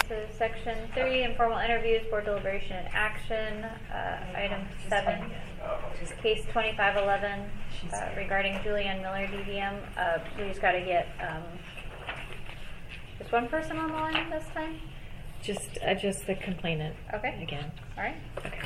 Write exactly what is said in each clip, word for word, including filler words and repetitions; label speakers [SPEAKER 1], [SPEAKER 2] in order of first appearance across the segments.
[SPEAKER 1] to section three, informal interviews, board deliberation and action. Uh, item seven, case twenty-five eleven uh, regarding Julianne Miller, D V M. Uh, we just got to get um, just one person on the line this time.
[SPEAKER 2] Just, uh, just the complainant.
[SPEAKER 1] Okay.
[SPEAKER 2] Again.
[SPEAKER 1] All right.
[SPEAKER 2] Okay.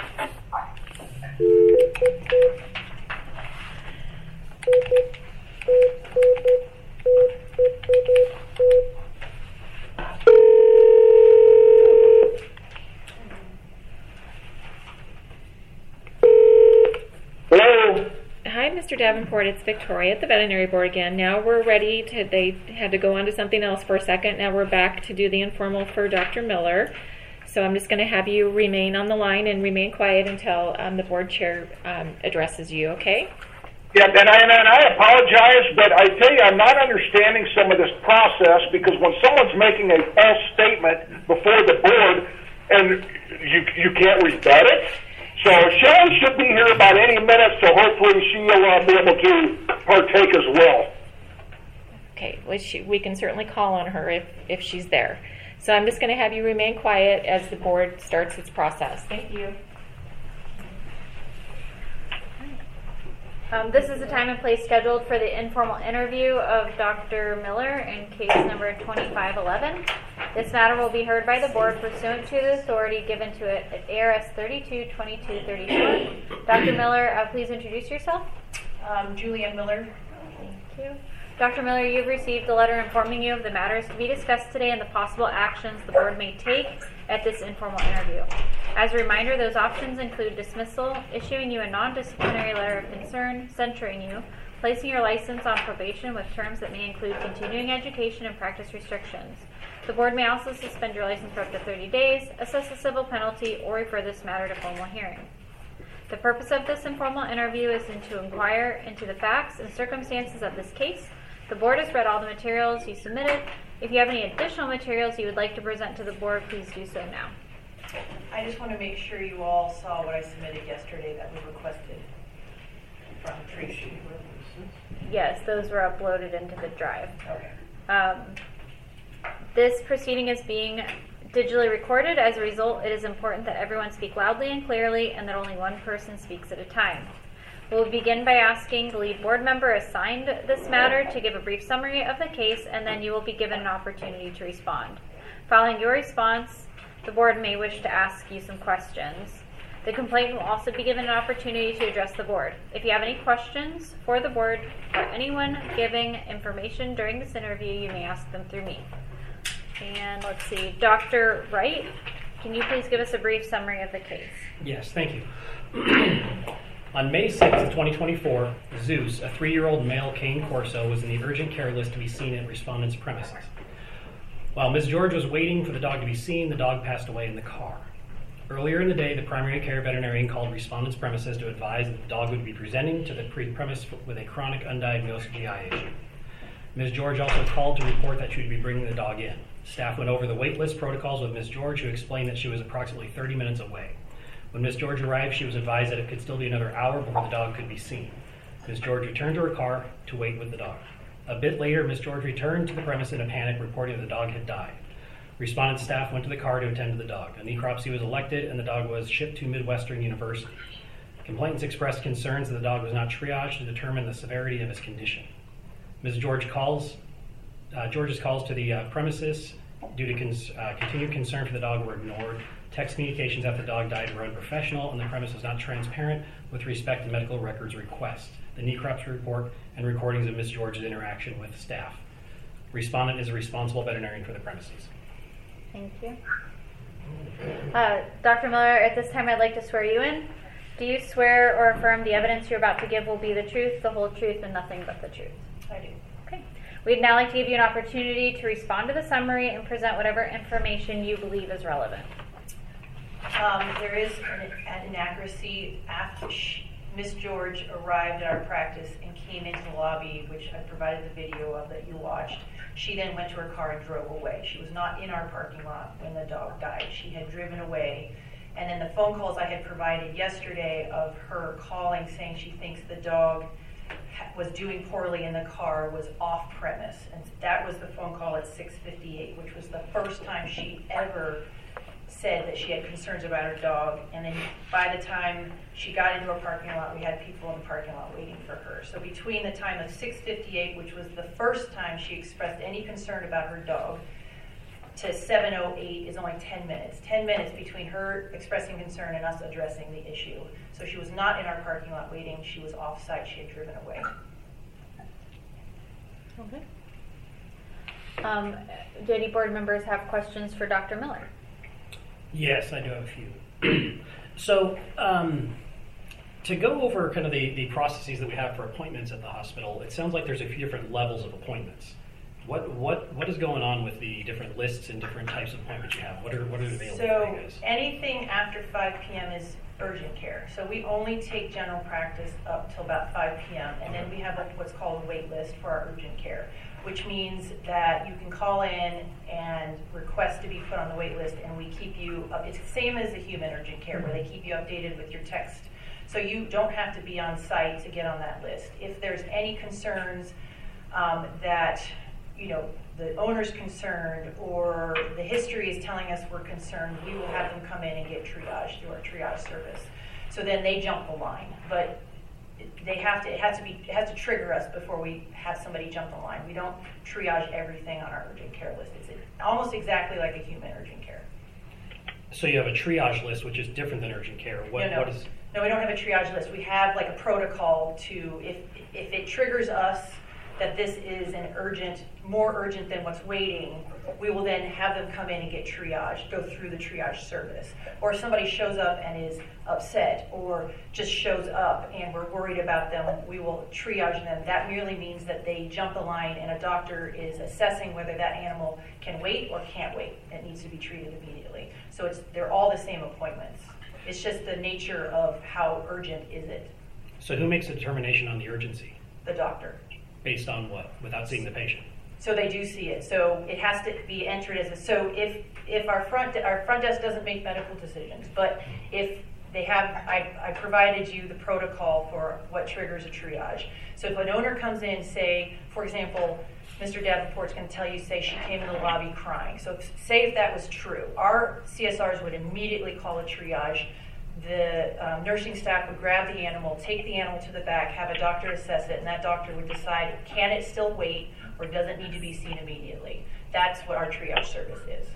[SPEAKER 3] Hello.
[SPEAKER 2] Hi, Mister Davenport. It's Victoria at the veterinary board again. Now we're ready to, they had to go on to something else for a second. Now we're back to do the informal for Doctor Miller. So I'm just going to have you remain on the line and remain quiet until um, the board chair um, addresses you, okay?
[SPEAKER 3] Yeah, and I, and I apologize, but I tell you, I'm not understanding some of this process, because when someone's making a false statement before the board and you you can't rebut it, so Sharon should be here about any minute, so hopefully she'll uh, be able to partake as well.
[SPEAKER 2] Okay, well, she, we can certainly call on her if, if she's there. So I'm just going to have you remain quiet as the board starts its process. Thank you.
[SPEAKER 1] Um, this is the time and place scheduled for the informal interview of Doctor Miller in case number twenty-five eleven. This matter will be heard by the board pursuant to the authority given to it at A R S thirty-two twenty-two thirty-four. Doctor Miller, uh, please introduce yourself.
[SPEAKER 4] Um, Julianne Miller.
[SPEAKER 1] Thank you. Doctor Miller, you've received a letter informing you of the matters to be discussed today and the possible actions the board may take at this informal interview. As a reminder, those options include dismissal, issuing you a non-disciplinary letter of concern, censuring you, placing your license on probation with terms that may include continuing education and practice restrictions. The board may also suspend your license for up to thirty days, assess a civil penalty, or refer this matter to formal hearing. The purpose of this informal interview is to inquire into the facts and circumstances of this case. The board has read all the materials you submitted. If you have any additional materials you would like to present to the board, please do so now.
[SPEAKER 4] I just want to make sure you all saw what I submitted yesterday that was requested from Tracy.
[SPEAKER 1] Yes, those were uploaded into the drive.
[SPEAKER 4] Okay.
[SPEAKER 1] Um, this proceeding is being digitally recorded. As a result, it is important that everyone speak loudly and clearly and that only one person speaks at a time. We'll begin by asking the lead board member assigned this matter to give a brief summary of the case, and then you will be given an opportunity to respond. Following your response, the board may wish to ask you some questions. The complainant will also be given an opportunity to address the board. If you have any questions for the board or anyone giving information during this interview, you may ask them through me. And let's see, Doctor Wright, can you please give us a brief summary of the case?
[SPEAKER 5] Yes, thank you. On May sixth of twenty twenty-four, Zeus, a three-year-old male cane corso, was in the urgent care list to be seen at respondent's premises. While Miz George was waiting for the dog to be seen, the dog passed away in the car. Earlier in the day, the primary care veterinarian called respondent's premises to advise that the dog would be presenting to the premise with a chronic undiagnosed G I issue. Miz George also called to report that she would be bringing the dog in. Staff went over the wait list protocols with Miz George, who explained that she was approximately thirty minutes away. When Miz George arrived, she was advised that it could still be another hour before the dog could be seen. Miz George returned to her car to wait with the dog. A bit later, Miz George returned to the premise in a panic, reporting that the dog had died. Respondent staff went to the car to attend to the dog. A necropsy was elected, and the dog was shipped to Midwestern University. Complainants expressed concerns that the dog was not triaged to determine the severity of his condition. Miz George calls, uh, George's calls to the uh, premises due to cons- uh, continued concern for the dog were ignored. Text communications after the dog died were unprofessional, and the premise was not transparent with respect to medical records requests, the necropsy report, and recordings of Miz George's interaction with staff. Respondent is a responsible veterinarian for the premises.
[SPEAKER 1] Thank you. Uh, Doctor Miller, at this time I'd like to swear you in. Do you swear or affirm the evidence you're about to give will be the truth, the whole truth, and nothing but the truth?
[SPEAKER 4] I do.
[SPEAKER 1] Okay. We'd now like to give you an opportunity to respond to the summary and present whatever information you believe is relevant.
[SPEAKER 4] Um, there is an, an inaccuracy. After Miz George arrived at our practice and came into the lobby, which I provided the video of that you watched, she then went to her car and drove away. She was not in our parking lot when the dog died. She had driven away. And then the phone calls I had provided yesterday of her calling saying she thinks the dog ha- was doing poorly in the car was off premise. And that was the phone call at six fifty-eight, which was the first time she ever said that she had concerns about her dog. And then by the time she got into a parking lot, we had people in the parking lot waiting for her. So between the time of six fifty-eight, which was the first time she expressed any concern about her dog, to seven oh eight is only ten minutes. ten minutes between her expressing concern and us addressing the issue. So she was not in our parking lot waiting. She was off-site. She had driven away.
[SPEAKER 1] Okay. Um, do any board members have questions for Doctor Miller?
[SPEAKER 5] Yes, I do have a few. So, um, to go over kind of the, the processes that we have for appointments at the hospital, it sounds like there's a few different levels of appointments. What what what is going on with the different lists and different types of appointments you have? What are what are available for
[SPEAKER 4] So
[SPEAKER 5] you guys?
[SPEAKER 4] anything after five p.m. is urgent care. So we only take general practice up till about five p.m. and then we have a, what's called a wait list for our urgent care, which means that you can call in and request to be put on the wait list, and we keep you up. It's the same as a human urgent care where they keep you updated with your text. So you don't have to be on site to get on that list. If there's any concerns um, that you know, the owner's concerned or the history is telling us we're concerned, we will have them come in and get triaged through our triage service. So then they jump the line, but they have to, it has to be, it has to trigger us before we have somebody jump the line. We don't triage everything on our urgent care list. It's almost exactly like a human urgent care.
[SPEAKER 5] So you have a triage list, which is different than urgent care. What,
[SPEAKER 4] no, no.
[SPEAKER 5] what is?
[SPEAKER 4] No, we don't have a triage list. We have like a protocol to, if if it triggers us that this is an urgent, more urgent than what's waiting, we will then have them come in and get triaged, go through the triage service. Or if somebody shows up and is upset or just shows up and we're worried about them, we will triage them. That merely means that they jump the line and a doctor is assessing whether that animal can wait or can't wait. It needs to be treated immediately. So it's they're all the same appointments. It's just the nature of how urgent is it.
[SPEAKER 5] So who makes a determination on the urgency?
[SPEAKER 4] The doctor.
[SPEAKER 5] Based on what? Without seeing the patient?
[SPEAKER 4] So they do see it. So it has to be entered as a, so if if our front our front desk doesn't make medical decisions, but if they have, I, I provided you the protocol for what triggers a triage. So if an owner comes in, say, for example, Mister Davenport's going to tell you, say she came in the lobby crying. So if, say if that was true, our C S Rs would immediately call a triage. The um, nursing staff would grab the animal, take the animal to the back, have a doctor assess it, and that doctor would decide, can it still wait or does it need to be seen immediately? That's what our triage service is.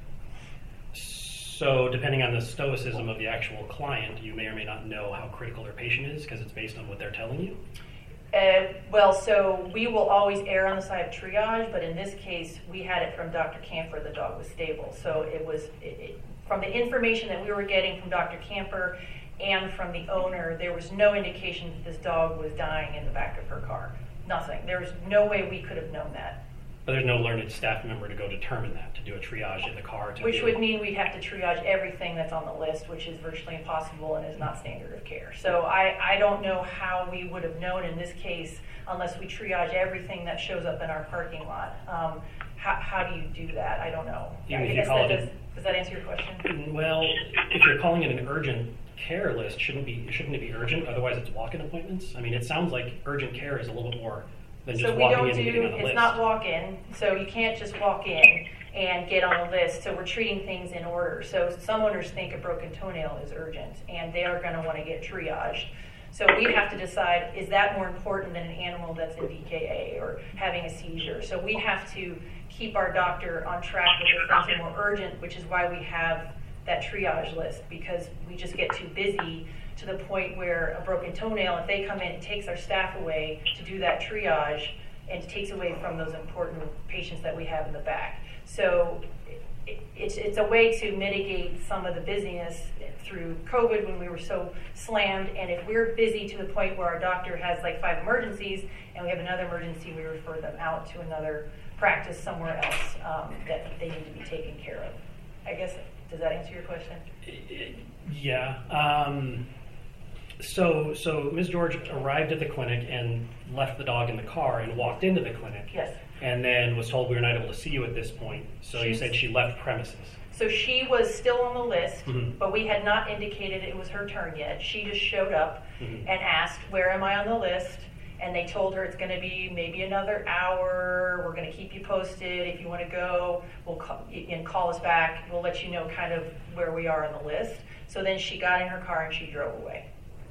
[SPEAKER 5] So depending on the stoicism of the actual client, you may or may not know how critical their patient is because it's based on what they're telling you?
[SPEAKER 4] Uh, well, so we will always err on the side of triage, but in this case, we had it from Doctor Camper. The dog was stable. So it was, it, it, from the information that we were getting from Doctor Camper and from the owner, there was no indication that this dog was dying in the back of her car. Nothing. There was no way we could have known that.
[SPEAKER 5] But there's no learned staff member to go determine that, to do a triage in the car. To
[SPEAKER 4] Which
[SPEAKER 5] do...
[SPEAKER 4] would mean we'd have to triage everything that's on the list, which is virtually impossible and is not standard of care. So I, I don't know how we would have known in this case unless we triage everything that shows up in our parking lot. Um, how, how do you do that? I don't know.
[SPEAKER 5] Even
[SPEAKER 4] I
[SPEAKER 5] if you
[SPEAKER 4] guess
[SPEAKER 5] call
[SPEAKER 4] that
[SPEAKER 5] it
[SPEAKER 4] does, does that answer your question?
[SPEAKER 5] Well, if you're calling it an urgent care list, shouldn't be shouldn't it be urgent? Otherwise, it's walk-in appointments. I mean, it sounds like urgent care is a little bit more than just
[SPEAKER 4] So we
[SPEAKER 5] walking
[SPEAKER 4] don't
[SPEAKER 5] in and
[SPEAKER 4] do,
[SPEAKER 5] getting on the
[SPEAKER 4] it's
[SPEAKER 5] list.
[SPEAKER 4] not walk-in, so you can't just walk in and get on the list. So we're treating things in order. So some owners think a broken toenail is urgent, and they are going to want to get triaged. So we have to decide, is that more important than an animal that's in D K A or having a seizure? So we have to keep our doctor on track with the things that are more urgent, which is why we have that triage list, because we just get too busy to the point where a broken toenail, if they come in, it takes our staff away to do that triage, and it takes away from those important patients that we have in the back. So it, it's, it's a way to mitigate some of the busyness through COVID when we were so slammed. And if we're busy to the point where our doctor has like five emergencies and we have another emergency, we refer them out to another practice somewhere else um, that they need to be taken care of. I guess, does that answer your question?
[SPEAKER 5] Yeah. Um, so, so Miz George arrived at the clinic and left the dog in the car and walked into the clinic.
[SPEAKER 4] Yes.
[SPEAKER 5] And then was told we were not able to see you at this point. So you
[SPEAKER 4] She's-
[SPEAKER 5] said she left premises.
[SPEAKER 4] So she was still on the list,
[SPEAKER 5] Mhm.
[SPEAKER 4] but we had not indicated it was her turn yet. She just showed up
[SPEAKER 5] Mhm.
[SPEAKER 4] and asked, where am I on the list? and they told her it's going to be maybe another hour. We're going to keep you posted. If you want to go, we'll call, and call us back. We'll let you know kind of where we are on the list. So then she got in her car and she drove away.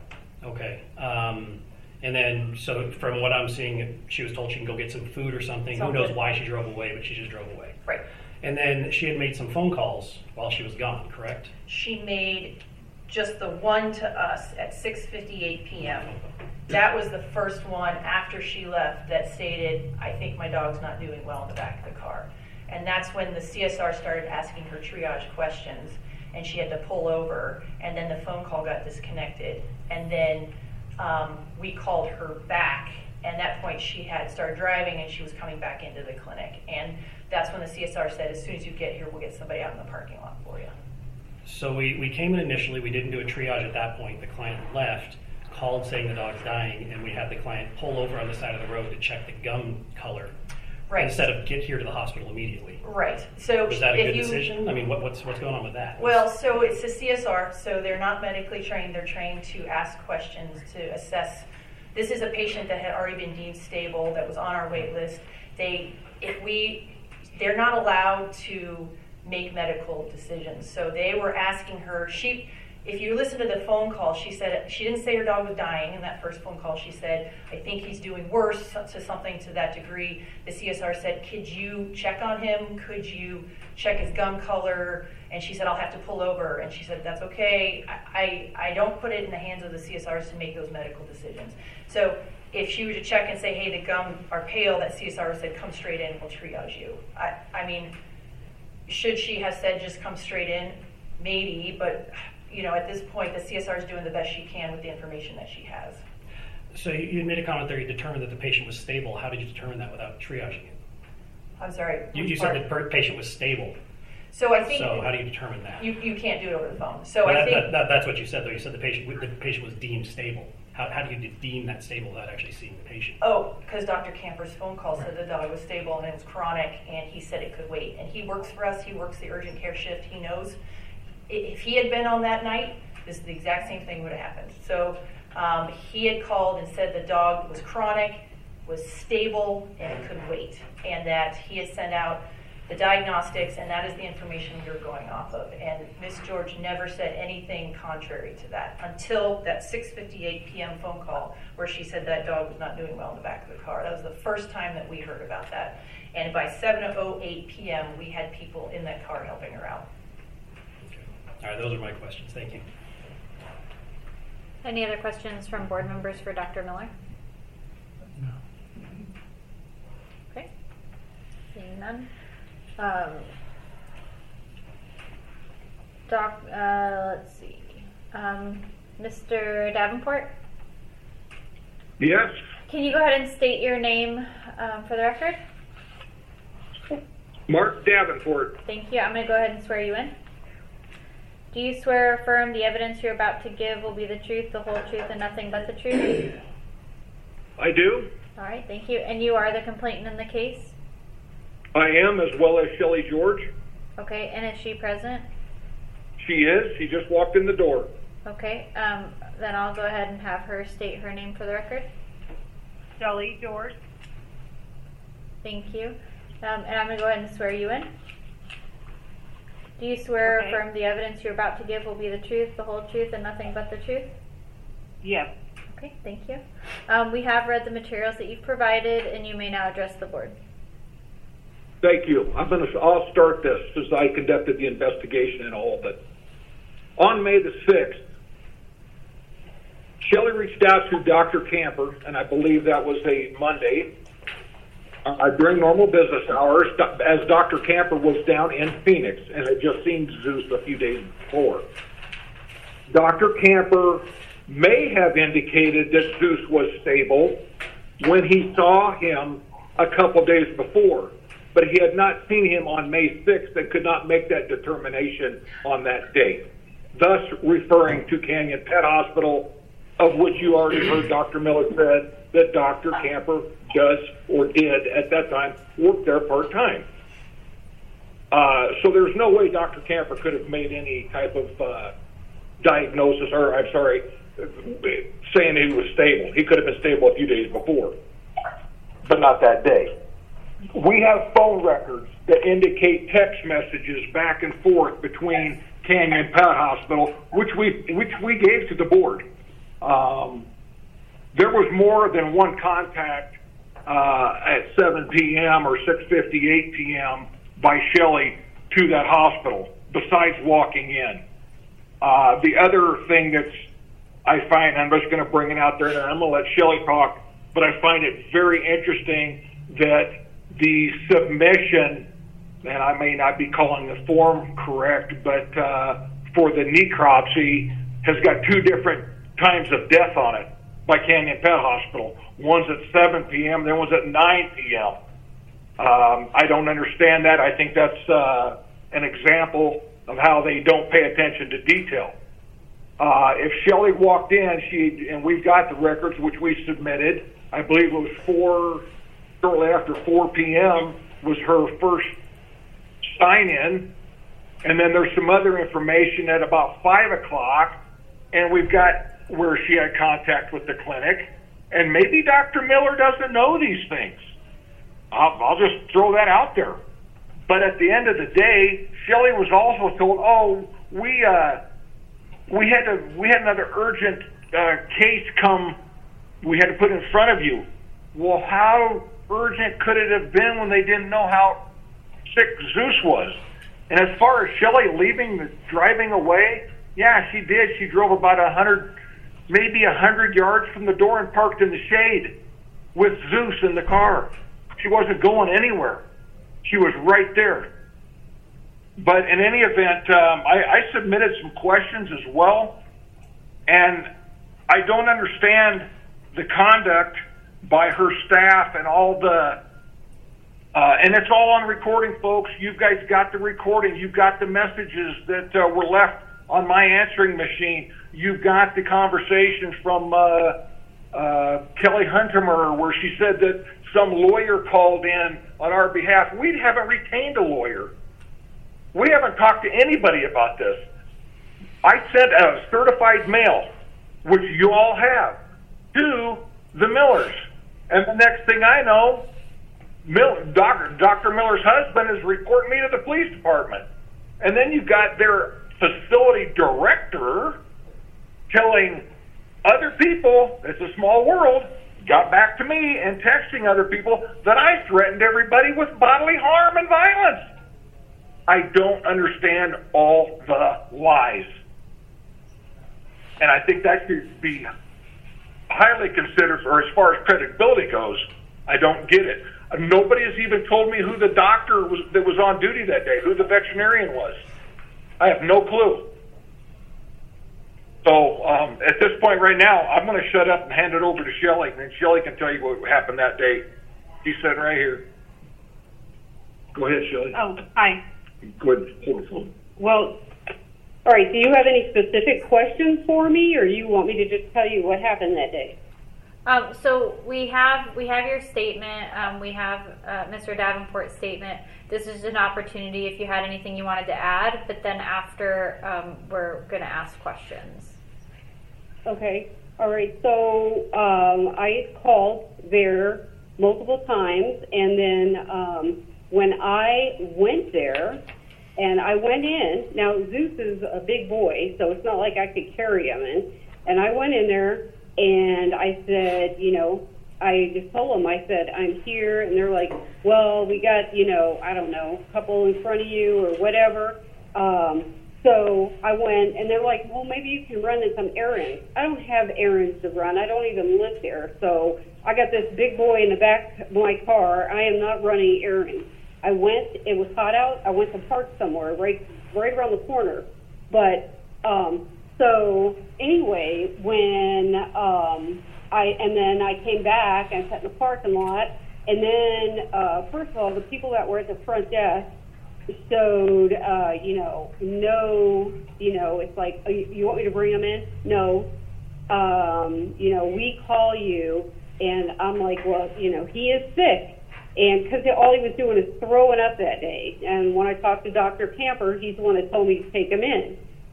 [SPEAKER 5] Okay. Um, and then, so from what I'm seeing, she was told she can go get some food or something.
[SPEAKER 4] Something.
[SPEAKER 5] Who knows why she drove away, but she just drove away.
[SPEAKER 4] Right.
[SPEAKER 5] And then she had made some phone calls while she was gone, correct?
[SPEAKER 4] She made just the one to us at six fifty-eight p.m. That was the first one after she left that stated, I think my dog's not doing well in the back of the car. And that's when the C S R started asking her triage questions, and she had to pull over, and then the phone call got disconnected. And then um, we called her back, and at that point she had started driving and she was coming back into the clinic. And that's when the C S R said, as soon as you get here, we'll get somebody out in the parking lot for you.
[SPEAKER 5] So we, we came in initially, we didn't do a triage at that point. The client left, called saying the dog's dying, and we had the client pull over on the side of the road to check the gum color.
[SPEAKER 4] Right.
[SPEAKER 5] Instead of get here to the hospital immediately.
[SPEAKER 4] Right. So
[SPEAKER 5] Was that a
[SPEAKER 4] if
[SPEAKER 5] good
[SPEAKER 4] you,
[SPEAKER 5] decision? I mean, what, what's what's going on with that?
[SPEAKER 4] Well, so it's a C S R, so they're not medically trained. They're trained to ask questions, to assess. This is a patient that had already been deemed stable, that was on our wait list. They, if we, they're not allowed to make medical decisions. So they were asking her, she, if you listen to the phone call, she said, she didn't say her dog was dying in that first phone call. She said, I think he's doing worse, to something to that degree. The C S R said, could you check on him? Could you check his gum color? And she said, I'll have to pull over. And she said, that's okay. I, I, I don't put it in the hands of the C S Rs to make those medical decisions. So if she were to check and say, hey, the gum are pale, that C S R said, come straight in, we'll triage you. I, I mean, should she have said, just come straight in? Maybe, but you know, at this point, the C S R is doing the best she can with the information that she has.
[SPEAKER 5] So you, you made a comment there, you determined that the patient was stable. How did you determine that without triaging it?
[SPEAKER 4] I'm sorry.
[SPEAKER 5] You, you said the per- patient was stable.
[SPEAKER 4] So I think.
[SPEAKER 5] So how do you determine that?
[SPEAKER 4] You, you can't do it over the phone. So
[SPEAKER 5] well,
[SPEAKER 4] I
[SPEAKER 5] that,
[SPEAKER 4] think.
[SPEAKER 5] That, that, that's what you said, though. You said the patient the patient was deemed stable. How, how do you deem that stable without actually seeing the patient?
[SPEAKER 4] Oh, because Doctor Camper's phone call said the dog was stable and it was chronic, and he said it could wait. And he works for us. He works the urgent care shift. He knows. If he had been on that night, this is the exact same thing would have happened. So um, he had called and said the dog was chronic, was stable, and it could wait, and that he had sent out the diagnostics, and that is the information you're going off of. And Miz George never said anything contrary to that until that six fifty-eight p.m. phone call where she said that dog was not doing well in the back of the car. That was the first time that we heard about that. And by seven oh eight p.m., we had people in that car helping her out.
[SPEAKER 5] Okay. All right, those are my questions. Thank you.
[SPEAKER 1] Any other questions from board members for Doctor Miller?
[SPEAKER 6] No.
[SPEAKER 1] Okay. Seeing none. Um, doc, uh, let's see. Um, Mister Davenport,
[SPEAKER 3] Yes.
[SPEAKER 1] can you go ahead and state your name um, for the record?
[SPEAKER 3] Mark Davenport.
[SPEAKER 1] Thank you. I'm going to go ahead and swear you in. Do you swear or affirm the evidence you're about to give will be the truth, the whole truth, and nothing but the truth?
[SPEAKER 3] I do.
[SPEAKER 1] All right, thank you. And you are the complainant in the case?
[SPEAKER 3] I am, as well as Shelley George.
[SPEAKER 1] Okay, and is she present?
[SPEAKER 3] She is. She just walked in the door.
[SPEAKER 1] Okay, um, then I'll go ahead and have her state her name for the record.
[SPEAKER 7] Shelley George.
[SPEAKER 1] Thank you. Um, and I'm going to go ahead and swear you in. Do you swear
[SPEAKER 7] Okay.
[SPEAKER 1] or affirm the evidence you're about to give will be the truth, the whole truth, and nothing but the truth?
[SPEAKER 7] Yes.
[SPEAKER 1] Okay, thank you. Um, we have read the materials that you've provided, and you may now address the board.
[SPEAKER 3] Thank you. I'm going to. I'll start this since I conducted the investigation and all. But on May the sixth, Shelley reached out to Doctor Camper, and I believe that was a Monday, uh, during normal business hours, as Doctor Camper was down in Phoenix and had just seen Zeus a few days before. Doctor Camper may have indicated that Zeus was stable when he saw him a couple days before, but he had not seen him on May sixth and could not make that determination on that date, thus referring to Canyon Pet Hospital, of which you already heard Doctor Miller said that Doctor Camper does or did at that time work there part-time. Uh, so there's no way Doctor Camper could have made any type of uh, diagnosis, or I'm sorry, saying he was stable. He could have been stable a few days before, but not that day. We have phone records that indicate text messages back and forth between Canyon Pet Hospital, which we which we gave to the board. Um, there was more than one contact uh, at seven p.m. or six fifty-eight p.m. by Shelley to that hospital, besides walking in. Uh, the other thing that's I find, I'm just going to bring it out there, and I'm going to let Shelley talk, but I find it very interesting that the submission, and I may not be calling the form correct, but uh, for the necropsy has got two different times of death on it by Canyon Pet Hospital. One's at seven p.m., then one's at nine p.m. Um, I don't understand that. I think that's uh, an example of how they don't pay attention to detail. Uh, if Shelley walked in, she and we've got the records which we submitted. I believe it was four, shortly after four p.m. was her first sign-in, and then there's some other information at about five o'clock, and we've got where she had contact with the clinic. And maybe Doctor Miller doesn't know these things. I'll, I'll just throw that out there. But at the end of the day, Shelley was also told, "Oh, we uh, we had to we had another urgent uh, case come. We had to put in front of you." Well, how urgent could it have been when they didn't know how sick Zeus was? And as far as Shelley leaving, the, driving away, yeah, she did. She drove about a hundred, maybe a hundred yards from the door and parked in the shade with Zeus in the car. She wasn't going anywhere. She was right there. But in any event, um, I, I submitted some questions as well, and I don't understand the conduct by her staff and all the, uh, and it's all on recording, folks. You guys got the recording. You've got the messages that uh, were left on my answering machine. You've got the conversations from uh, uh, Kelly Huntemer where she said that some lawyer called in on our behalf. We haven't retained a lawyer. We haven't talked to anybody about this. I sent a certified mail, which you all have, to the Millers. And the next thing I know, Mil- Doctor Doctor Miller's husband is reporting me to the police department. And then you've got their facility director telling other people, it's a small world, got back to me and texting other people that I threatened everybody with bodily harm and violence. I don't understand all the lies. And I think that should be highly considered, or as far as credibility goes, I don't get it. Nobody has even told me who the doctor was that was on duty that day, who the veterinarian was. I have no clue. So um, at this point right now, I'm going to shut up and hand it over to Shelley, and Shelley can tell you what happened that day. She's sitting right here. Go ahead, Shelley.
[SPEAKER 7] Oh, hi.
[SPEAKER 3] Go ahead. Hold the phone.
[SPEAKER 6] Well, all right, do you have any specific questions for me, or you want me to just tell you what happened that day?
[SPEAKER 1] Um, so we have we have your statement. Um, we have uh, Mister Davenport's statement. This is an opportunity if you had anything you wanted to add, but then after um, we're going to ask questions.
[SPEAKER 6] Okay, all right, so um, I called there multiple times, and then um, when I went there, and I went in, now Zeus is a big boy, so it's not like I could carry him in, and I went in there, and I said, you know, I just told them, I said, I'm here, and they're like, well, we got, you know, I don't know, a couple in front of you or whatever. Um, so I went, and they're like, well, maybe you can run in some errands. I don't have errands to run. I don't even live there. So I got this big boy in the back of my car. I am not running errands. I went, it was hot out. I went to park somewhere right, right around the corner. But, um, so anyway, when, um, I, and then I came back and sat in the parking lot, and then, uh, first of all, the people that were at the front desk showed, uh, you know, no, you know, it's like, oh, you, you want me to bring them in? No. Um, you know, we call you, and I'm like, well, you know, he is sick. And because all he was doing is throwing up that day. And when I talked to Doctor Camper, he's the one that told me to take him in.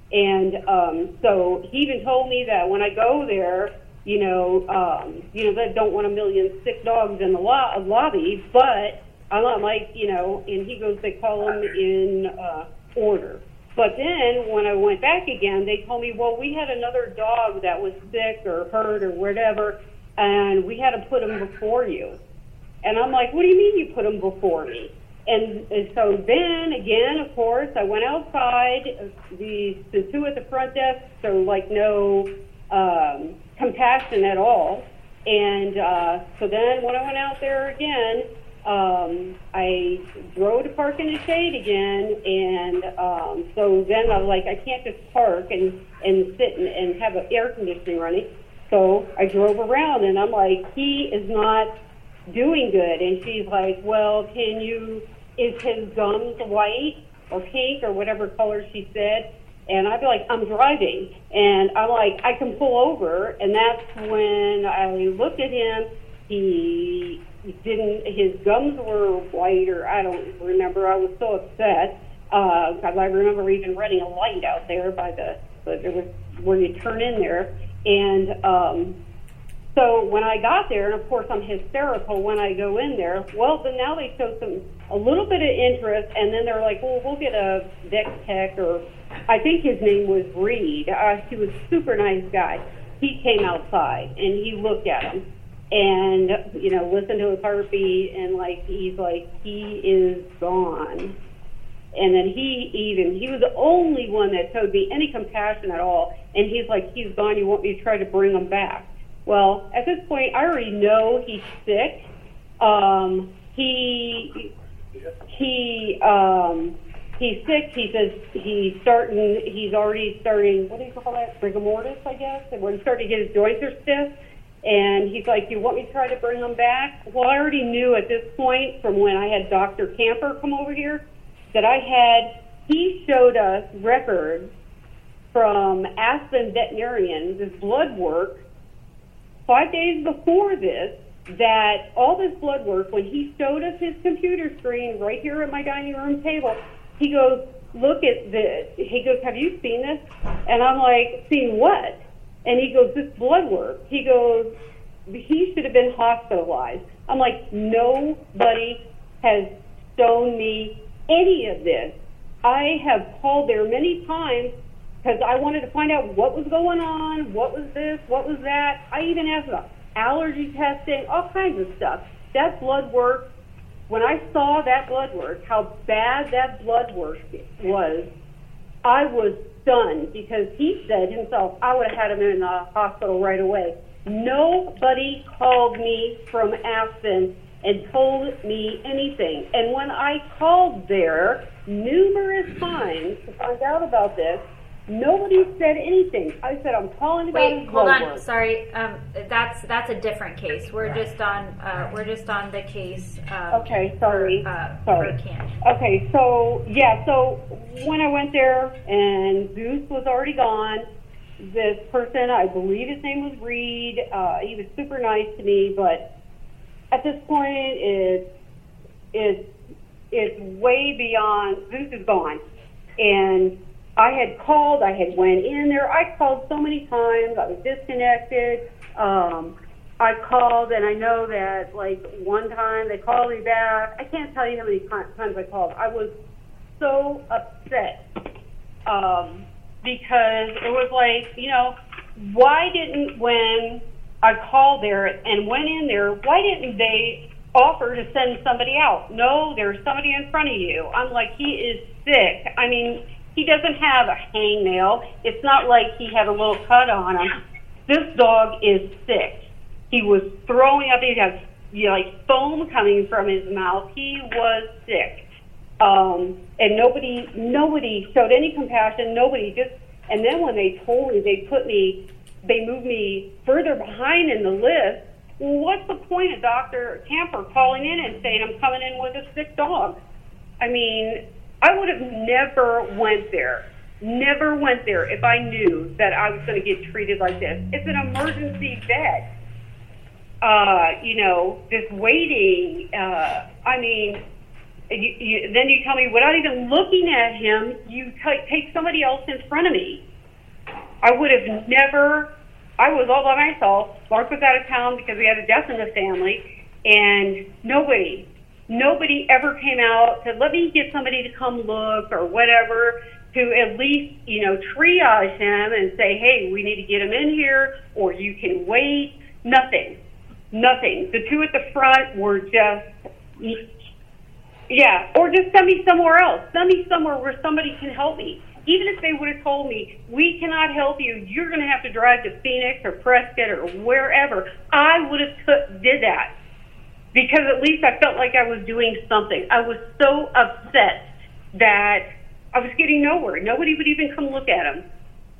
[SPEAKER 6] And um, so he even told me that when I go there, you know, um, you know, they don't want a million sick dogs in the lo- lobby, but I'm not like, you know, and he goes, they call them in uh, order. But then when I went back again, they told me, well, we had another dog that was sick or hurt or whatever, and we had to put him before you. And I'm like, what do you mean you put him before me? And, and so then again, of course, I went outside, the, the two at the front desk, so like no um, compassion at all. And uh, so then when I went out there again, um, I drove to park in the shade again. And um, so then I was like, I can't just park and, and sit and, and have an air conditioning running. So I drove around and I'm like, he is not doing good. And she's like, well, can you, is his gums white or pink or whatever color she said? And I'd be like, I'm driving. And I'm like, I can pull over. And that's when I looked at him. He didn't, his gums were white, or I don't remember. I was so upset because uh, I remember even running a light out there by the, but there was where you turn in there. And um, so when I got there, and of course I'm hysterical when I go in there, well, then now they show some, a little bit of interest, and then they're like, well, we'll get a Dex Tech, or I think his name was Reed. Uh, he was a super nice guy. He came outside, and he looked at him, and, you know, listened to his heartbeat, and, like, he's like, he is gone. And then he even, he was the only one that showed me any compassion at all, and he's like, he's gone, you want me to try to bring him back? Well, at this point, I already know he's sick. Um, he, he, um, he's sick. He says he's starting, he's already starting, what do you call that? Rigor mortis, I guess. And when he's starting to get his joints are stiff. And he's like, you want me to try to bring him back? Well, I already knew at this point from when I had Doctor Camper come over here that I had, he showed us records from Aspen Veterinarians, his blood work, five days before this, that all this blood work, when he showed us his computer screen right here at my dining room table, he goes, look at this. He goes, have you seen this? And I'm like, seen what? And he goes, this blood work. He goes, he should have been hospitalized. I'm like, nobody has shown me any of this. I have called there many times because I wanted to find out what was going on, what was this, what was that. I even asked about allergy testing, all kinds of stuff. That blood work, when I saw that blood work, how bad that blood work was, I was stunned because he said himself, I would have had him in the hospital right away. Nobody called me from Aspen and told me anything. And when I called there numerous times to find out about this, nobody said anything. I said, I'm calling about
[SPEAKER 1] Wait,
[SPEAKER 6] his
[SPEAKER 1] hold
[SPEAKER 6] blood
[SPEAKER 1] on.
[SPEAKER 6] work.
[SPEAKER 1] Sorry, um, that's that's a different case. We're just on uh, we're just on the case. Um,
[SPEAKER 6] Okay, sorry.
[SPEAKER 1] For, uh,
[SPEAKER 6] sorry.
[SPEAKER 1] For Ken.
[SPEAKER 6] Okay, so, yeah, so when I went there and Zeus was already gone, this person, I believe his name was Reed, uh, he was super nice to me, but at this point, it's, it's, it's way beyond, Zeus is gone. And I had called, I had went in there, I called so many times, I was disconnected, um, I called, and I know that, like, one time they called me back. I can't tell you how many times I called. I was so upset um, because it was like, you know, why didn't, when I called there and went in there, why didn't they offer to send somebody out? No, there's somebody in front of you. I'm like, he is sick. I mean, he doesn't have a hangnail. It's not like he had a little cut on him. This dog is sick. He was throwing up. He had, you know, like foam coming from his mouth. He was sick, um, and nobody, nobody showed any compassion. Nobody just. And then when they told me, they put me, they moved me further behind in the list. Well, what's the point of Doctor Camper calling in and saying I'm coming in with a sick dog? I mean, I would have never went there. Never went there if I knew that I was going to get treated like this. It's an emergency vet. Uh, you know, just waiting. Uh, I mean, you, you, then you tell me without even looking at him, you t- take somebody else in front of me. I would have never, I was all by myself. Mark was out of town because we had a death in the family, and nobody, nobody ever came out to let me get somebody to come look or whatever, to at least, you know, triage him and say, hey, we need to get him in here, or you can wait. Nothing. Nothing. The two at the front were just, yeah, or just send me somewhere else. Send me somewhere where somebody can help me. Even if they would have told me, we cannot help you, you're going to have to drive to Phoenix or Prescott or wherever, I would have t- did that. Because at least I felt like I was doing something. I was so upset that I was getting nowhere. Nobody would even come look at him.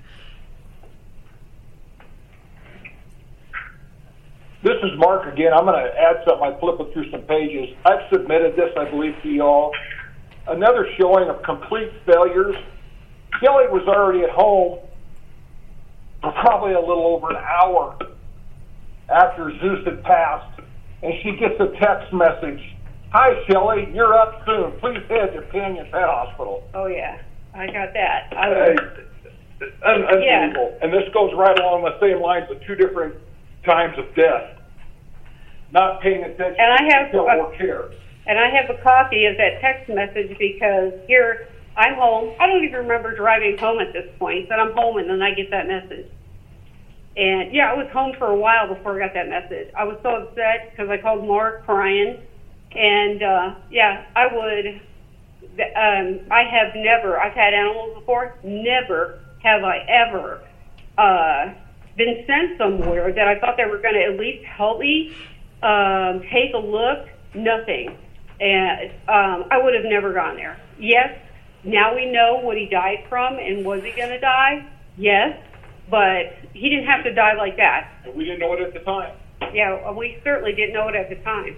[SPEAKER 3] This is Mark again. I'm going to add something. I'm flipping through some pages. I've submitted this, I believe, to y'all. Another showing of complete failures. Kelly was already at home for probably a little over an hour after Zeus had passed, and she gets a text message. Hi, Shelley, you're up soon. Please head to Canyon Pet Hospital.
[SPEAKER 6] Oh, yeah. I got that. I was,
[SPEAKER 3] uh, un- unbelievable.
[SPEAKER 6] Yeah.
[SPEAKER 3] And this goes right along the same lines with two different times of death. Not paying attention
[SPEAKER 6] and I have,
[SPEAKER 3] to
[SPEAKER 6] uh,
[SPEAKER 3] or care.
[SPEAKER 6] And I have a copy of that text message because here, I'm home. I don't even remember driving home at this point, but I'm home and then I get that message. And yeah, I was home for a while before I got that message. I was so upset because I called Mark crying. And uh, yeah, I would, um, I have never, I've had animals before, never have I ever uh, been sent somewhere that I thought they were going to at least help me, um, take a look, nothing. And um, I would have never gone there. Yes, now we know what he died from, and was he going to die? Yes, but he didn't have to die like that.
[SPEAKER 3] We didn't know it at the time.
[SPEAKER 6] Yeah, we certainly didn't know it at the time.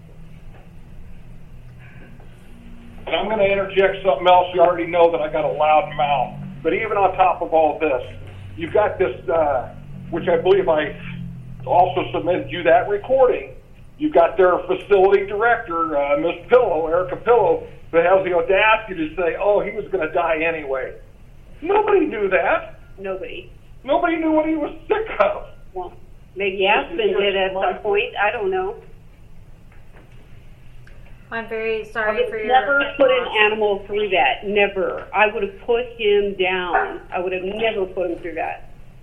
[SPEAKER 3] And I'm going to interject something else. You already know that I got a loud mouth. But even on top of all this, you've got this, uh, which I believe I also submitted you that recording. You've got their facility director, uh, Miss Pillow, Erica Pillow, that has the audacity to say, oh, he was going to die anyway. Nobody knew that.
[SPEAKER 6] Nobody.
[SPEAKER 3] Nobody knew what he was sick of.
[SPEAKER 6] Well, maybe Aspen did at some point. I don't know.
[SPEAKER 1] I'm very
[SPEAKER 6] I
[SPEAKER 1] sorry
[SPEAKER 6] would
[SPEAKER 1] for your
[SPEAKER 6] never put an
[SPEAKER 1] loss.
[SPEAKER 6] animal through that. Never. I would have put him down. I would have never put him through that.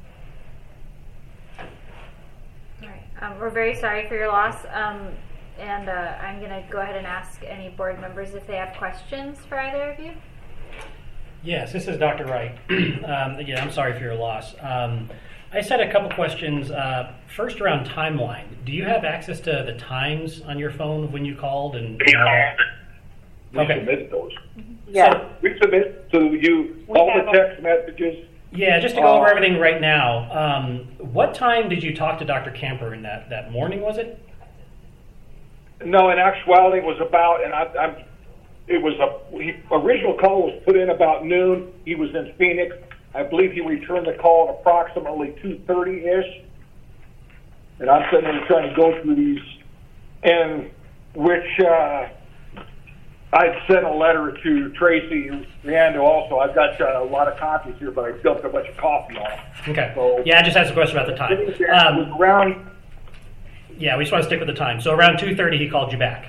[SPEAKER 1] All right. Um, we're very sorry for your loss. Um, and uh, I'm going to go ahead and ask any board members if they have questions for either of you.
[SPEAKER 5] Yes, this is Doctor Wright. um, again, I'm sorry for your loss. Um, I just had a couple questions. Uh, first, around timeline. Do you have access to the times on your phone when you called? And, and all that?
[SPEAKER 3] We
[SPEAKER 5] Okay.
[SPEAKER 3] submitted those.
[SPEAKER 6] Yeah.
[SPEAKER 5] So,
[SPEAKER 3] We submitted to you
[SPEAKER 6] We
[SPEAKER 3] all
[SPEAKER 6] have
[SPEAKER 3] the
[SPEAKER 6] them.
[SPEAKER 3] text messages.
[SPEAKER 5] yeah, just to go over
[SPEAKER 3] Uh,
[SPEAKER 5] everything right now. Um, what time did you talk to Doctor Camper in that, that morning, was it?
[SPEAKER 3] No, in actuality, it was about, and I, I'm, it was a, he, original call was put in about noon. He was in Phoenix. I believe he returned the call at approximately two thirty-ish. And I'm sitting there trying to go through these, and which, uh, I'd sent a letter to Tracy Riando also. I've got uh, a lot of copies here, but I dumped a bunch of coffee on them.
[SPEAKER 5] Okay.
[SPEAKER 3] So-
[SPEAKER 5] Yeah, I just asked a question about the time.
[SPEAKER 3] It was
[SPEAKER 5] Um,
[SPEAKER 3] around,
[SPEAKER 5] yeah, we just want to stick with the time. So around two thirty, he called you back.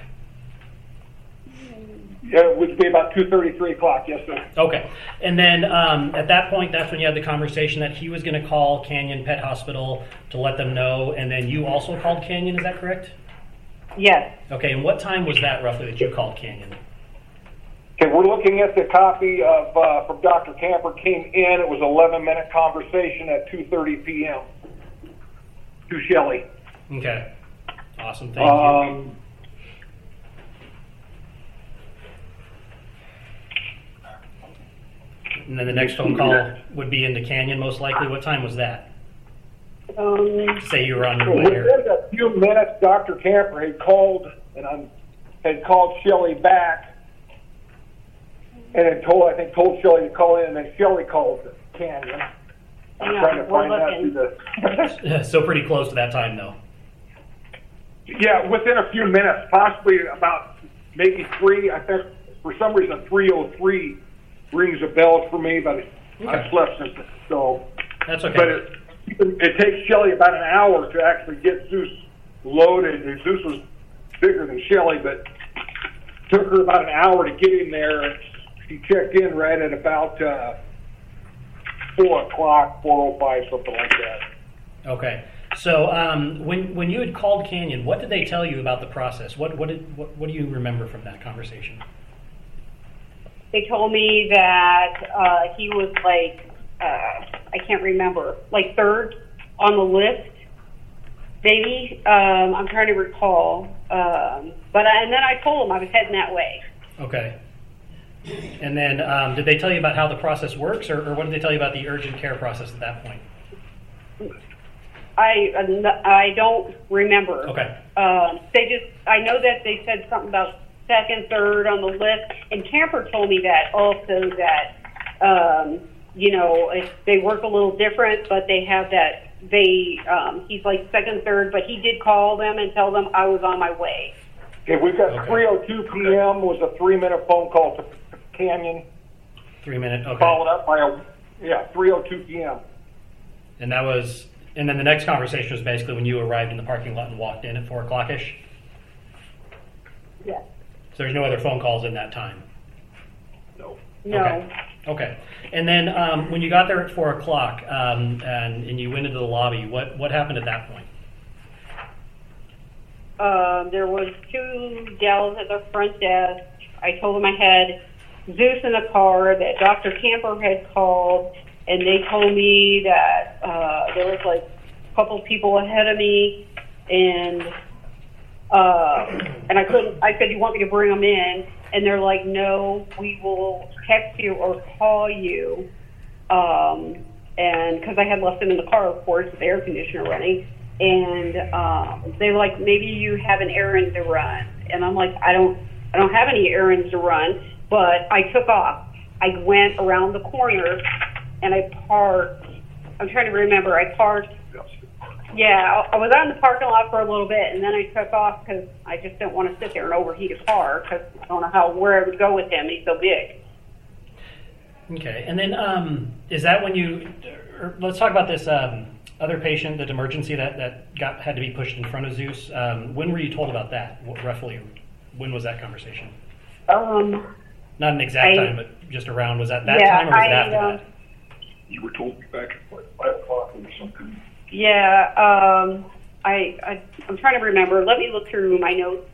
[SPEAKER 3] yeah, it would be about two thirty, three o'clock, yes, sir.
[SPEAKER 5] Okay. And then um, at that point, that's when you had the conversation that he was going to call Canyon Pet Hospital to let them know, and then you also called Canyon, is that correct?
[SPEAKER 6] Yes.
[SPEAKER 5] Okay, and what time was that roughly that you called Canyon?
[SPEAKER 3] Okay, we're looking at the copy of uh, from Doctor Camper came in. It was an eleven minute conversation at two thirty p.m. to Shelley.
[SPEAKER 5] Okay. Awesome, thank you.
[SPEAKER 3] Um,
[SPEAKER 5] And then the next phone call would be into Canyon, most likely. What time was that?
[SPEAKER 6] Um,
[SPEAKER 5] Say you were on your way here.
[SPEAKER 3] within a few minutes, Doctor Camper had called and I had called Shelley back, and had told I think told Shelley to call in, and then Shelley called Canyon. I'm
[SPEAKER 6] Yeah,
[SPEAKER 3] trying to
[SPEAKER 6] we're
[SPEAKER 3] find out
[SPEAKER 6] looking.
[SPEAKER 3] through the.
[SPEAKER 5] So pretty close to that time, though.
[SPEAKER 3] Yeah, within a few minutes, possibly about maybe three. I think for some reason three oh three rings a bell for me, but
[SPEAKER 5] Okay.
[SPEAKER 3] I've slept since then. So,
[SPEAKER 5] That's okay.
[SPEAKER 3] but it, it takes Shelley about an hour to actually get Zeus loaded. And Zeus was bigger than Shelley, but took her about an hour to get in there. She checked in right at about uh, four o'clock, four oh five, something like that.
[SPEAKER 5] Okay. So um, when when you had called Canyon, what did they tell you about the process? What what did what, what do you remember from that conversation?
[SPEAKER 6] They told me that uh, he was like, uh, I can't remember, like third on the list, maybe. Um, I'm trying to recall. Um, but I, and then I told him I was heading that way.
[SPEAKER 5] Okay. And then um, did they tell you about how the process works, or, or what did they tell you about the urgent care process at that point?
[SPEAKER 6] I I don't remember.
[SPEAKER 5] Okay.
[SPEAKER 6] Um, they just, I know that they said something about second, third on the list, and Camper told me that also that, um, you know, if they work a little different, but they have that, they, um, he's like second, third, but he did call them and tell them I was on my way.
[SPEAKER 3] Okay, we've got
[SPEAKER 5] Okay.
[SPEAKER 3] three oh two p.m. was a three-minute phone call to Canyon,
[SPEAKER 5] Three minute. Okay.
[SPEAKER 3] followed up by a, yeah, three oh two p.m.
[SPEAKER 5] And that was, and then the next conversation was basically when you arrived in the parking lot and walked in at four o'clock ish.
[SPEAKER 6] Yeah.
[SPEAKER 5] So there's no other phone calls in that time.
[SPEAKER 3] No.
[SPEAKER 6] No.
[SPEAKER 5] Okay. Okay. And then um, when you got there at four o'clock um, and, and you went into the lobby, what, what happened at that point?
[SPEAKER 6] Um, there was two gals at the front desk. I told them I had Zeus in the car, that Doctor Camper had called, and they told me that uh, there was like a couple people ahead of me, and uh, and I couldn't. I said, "You want me to bring them in?" And they're like, "No, we will text you or call you." Um, and because I had left them in the car, of course, with the air conditioner running. And um, they were like, maybe you have an errand to run. And I'm like, I don't, I don't have any errands to run. But I took off. I went around the corner, and I parked. I'm trying to remember. I parked. Yeah, I was out in the parking lot for a little bit, and then I took off because I just didn't want to sit there and overheat a car because I don't know how where I would go with him. He's so big.
[SPEAKER 5] Okay. And then um, is that when you, or let's talk about this um, other patient, that emergency that, that got had to be pushed in front of Zeus. Um, when were you told about that? What, roughly, when was that conversation?
[SPEAKER 6] Um,
[SPEAKER 5] Not an exact
[SPEAKER 6] I-
[SPEAKER 5] time, but just around. Was that that
[SPEAKER 6] Yeah,
[SPEAKER 5] time or was it
[SPEAKER 6] I,
[SPEAKER 5] after
[SPEAKER 6] um,
[SPEAKER 5] that?
[SPEAKER 3] You were told back at like five o'clock or something.
[SPEAKER 6] yeah, um, I, I, I'm trying to remember. Let me look through my notes.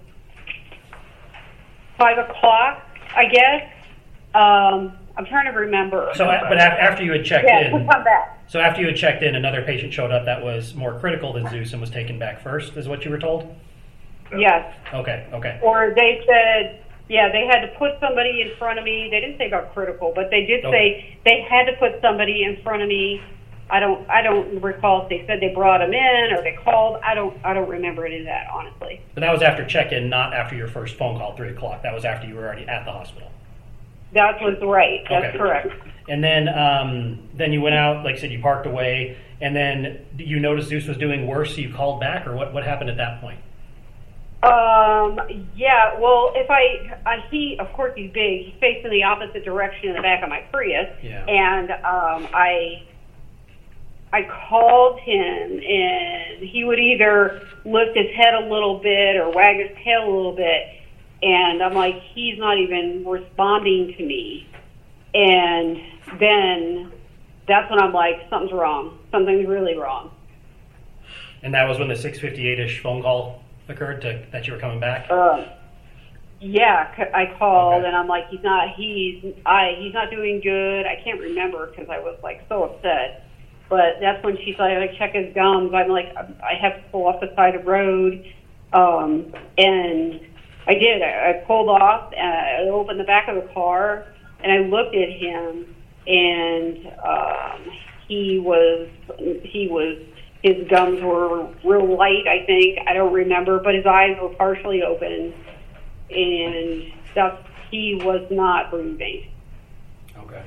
[SPEAKER 6] Five o'clock, I guess. Um, I'm trying to remember.
[SPEAKER 5] So, a- but af- after you had checked
[SPEAKER 6] yeah,
[SPEAKER 5] in,
[SPEAKER 6] we'll come back.
[SPEAKER 5] so after you had checked in, another patient showed up that was more critical than Zeus and was taken back first, is what you were told?
[SPEAKER 6] Yes.
[SPEAKER 5] Okay, okay.
[SPEAKER 6] Or they said, yeah, they had to put somebody in front of me. They didn't say about critical, but they did
[SPEAKER 5] Okay.
[SPEAKER 6] say they had to put somebody in front of me. I don't, I don't recall if they said they brought him in or they called. I don't, I don't remember any of that, honestly.
[SPEAKER 5] But that was after check-in, not after your first phone call at three o'clock. That was after you were already at the hospital.
[SPEAKER 6] That was right. That's
[SPEAKER 5] Okay.
[SPEAKER 6] correct.
[SPEAKER 5] And then, um, then you went out, like I said, you parked away, and then you noticed Zeus was doing worse, so you called back, or what, what happened at that point?
[SPEAKER 6] Um, yeah, well, if I, I, he, of course he's big, he's facing the opposite direction in the back of my Prius,
[SPEAKER 5] Yeah.
[SPEAKER 6] and, um, I, I called him, and he would either lift his head a little bit or wag his tail a little bit, and I'm like, he's not even responding to me, and then that's when I'm like, something's wrong, something's really wrong.
[SPEAKER 5] And that was when the six fifty-eight-ish phone call occurred to, that you were coming back?
[SPEAKER 6] Uh, yeah, c- I called
[SPEAKER 5] Okay.
[SPEAKER 6] and I'm like, he's not, he's, I, he's not doing good. I can't remember because I was like so upset. But that's when she's like, I check his gums. I'm like, I have to pull off the side of the road. Um, and I did. I, I pulled off and I opened the back of the car and I looked at him and, um, he was, he was, his gums were real light, I think. I don't remember, but his eyes were partially open, and that's, he was not breathing.
[SPEAKER 5] Okay.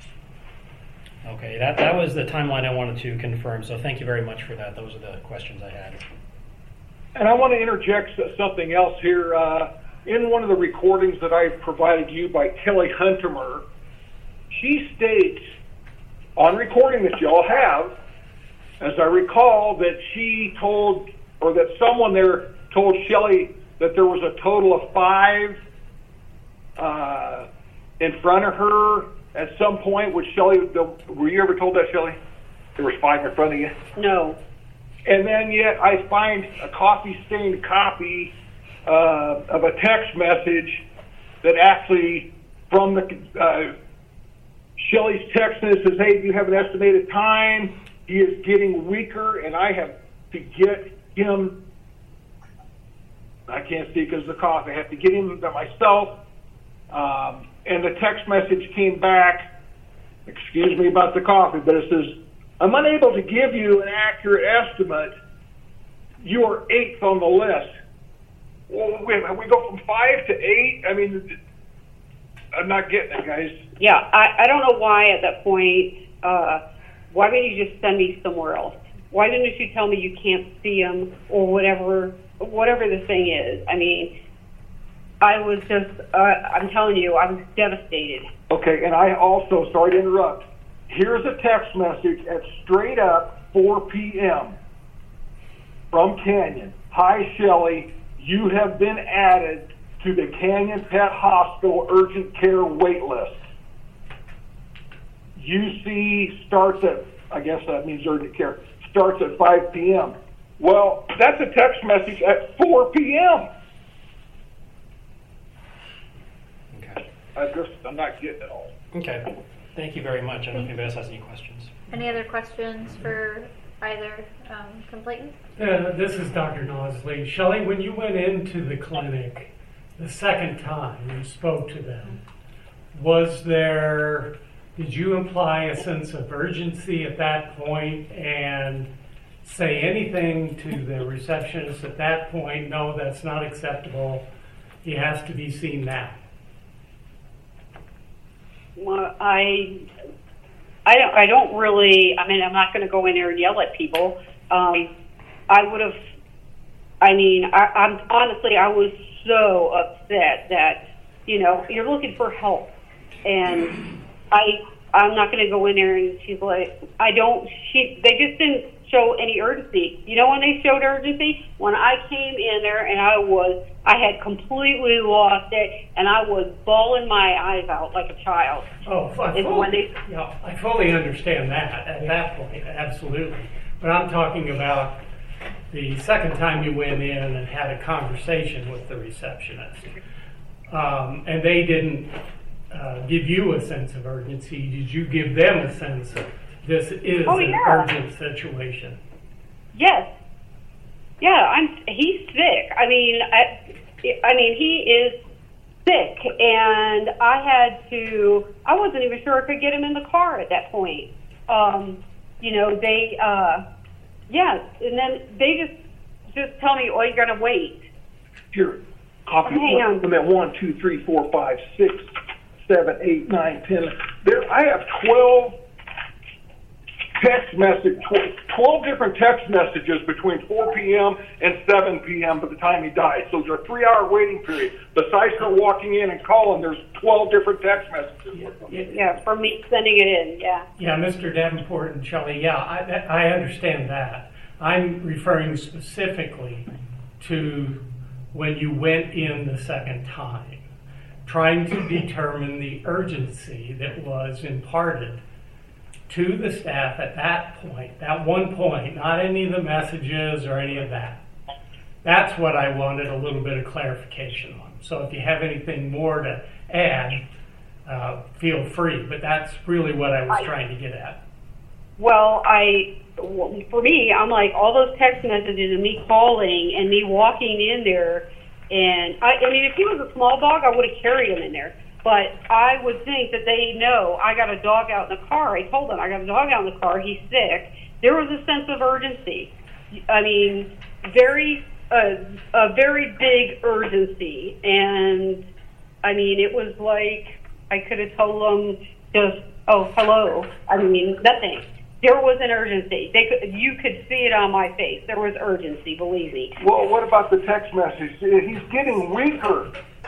[SPEAKER 5] Okay, that, that was the timeline I wanted to confirm, so thank you very much for that. Those are the questions I had.
[SPEAKER 3] And I want to interject s- something else here. Uh, in one of the recordings that I provided you by Kelly Huntermer, she states on recording that y'all have, as I recall, that she told, or that someone there told Shelley that there was a total of five uh, in front of her at some point. Which Shelley, were you ever told that, Shelley? There was five in front of you?
[SPEAKER 6] No.
[SPEAKER 3] And then yet I find a coffee-stained copy uh, of a text message that actually, from the uh, Shelley's text, and it says, hey, do you have an estimated time? He is getting weaker, and I have to get him, I can't see because of the cough, I have to get him by myself. Um, and the text message came back, excuse me about the coffee, but it says, I'm unable to give you an accurate estimate. You are eighth on the list. Well, we, we go from five to eight? I mean, I'm not getting it, guys.
[SPEAKER 6] Yeah, I, I don't know why at that point, uh, why didn't you just send me somewhere else? Why didn't you tell me you can't see him or whatever, whatever the thing is? I mean, I was just, uh, I'm telling you, I was devastated.
[SPEAKER 3] Okay, and I also, sorry to interrupt, here's a text message at straight up four p.m. from Canyon. Hi, Shelley. You have been added to the Canyon Pet Hospital urgent care wait list. U C starts at, I guess that means urgent care, starts at five p.m. Well, that's a text message at four p.m.
[SPEAKER 5] Okay.
[SPEAKER 3] I just, I'm not getting it all.
[SPEAKER 5] Okay. Thank you very much. I don't know if anybody else has any questions.
[SPEAKER 1] Any other questions for either um, complainant?
[SPEAKER 8] Uh, this is Doctor Nosley. Shelley, when you went into the clinic the second time and spoke to them, was there, did you imply a sense of urgency at that point and say anything to the receptionist at that point? No, that's not acceptable. He has to be seen now.
[SPEAKER 6] Well, I, I don't, I don't really, I mean, I'm not going to go in there and yell at people. Um, I would have, I mean, I, I'm honestly, I was so upset that, you know, you're looking for help. And I, I'm not going to go in there and she's like, I don't, she, they just didn't show any urgency. You know when they showed urgency? When I came in there and I was, I had completely lost it and I was bawling my eyes out like a child.
[SPEAKER 8] Oh, I
[SPEAKER 6] Is
[SPEAKER 8] fully,
[SPEAKER 6] when they,
[SPEAKER 8] yeah, I fully understand that at that point, absolutely. But I'm talking about the second time you went in and had a conversation with the receptionist. Um, and they didn't uh, give you a sense of urgency. Did you give them a sense of this is
[SPEAKER 6] oh,
[SPEAKER 8] an
[SPEAKER 6] yeah.
[SPEAKER 8] urgent situation?
[SPEAKER 6] Yes. Yeah, I'm. He's sick. I mean, I, I mean, he is sick, and I had to. I wasn't even sure I could get him in the car at that point. Um, you know, they. Uh, yeah, and then they just just tell me, "Oh, you gotta wait."
[SPEAKER 3] Here, copy.
[SPEAKER 6] Hang on.
[SPEAKER 3] I'm at one, two, three, four, five, six, seven, eight, nine, ten. There, I have twelve. Text message, twelve different text messages between four p.m. and seven p.m. by the time he died. So there's a three-hour waiting period. Besides her walking in and calling, there's twelve different text messages.
[SPEAKER 8] Yeah,
[SPEAKER 6] Yeah, for me sending it in, yeah.
[SPEAKER 8] yeah, Mister Davenport and Shelley, yeah, I, I understand that. I'm referring specifically to when you went in the second time, trying to determine the urgency that was imparted to the staff at that point, that one point, not any of the messages or any of that. That's what I wanted a little bit of clarification on. So if you have anything more to add, uh, feel free. But that's really what I was trying to get at.
[SPEAKER 6] Well, I, for me, I'm like, all those text messages and me calling and me walking in there, and I, I mean, if he was a small dog, I would have carried him in there. But I would think that they know I got a dog out in the car. I told them I got a dog out in the car. He's sick. There was a sense of urgency. I mean, very, uh, a very big urgency. And I mean, it was like I could have told them just, oh, hello. I mean, nothing. There was an urgency. They could, you could see it on my face. There was urgency, believe me.
[SPEAKER 3] Well, what about the text message? He's getting weaker.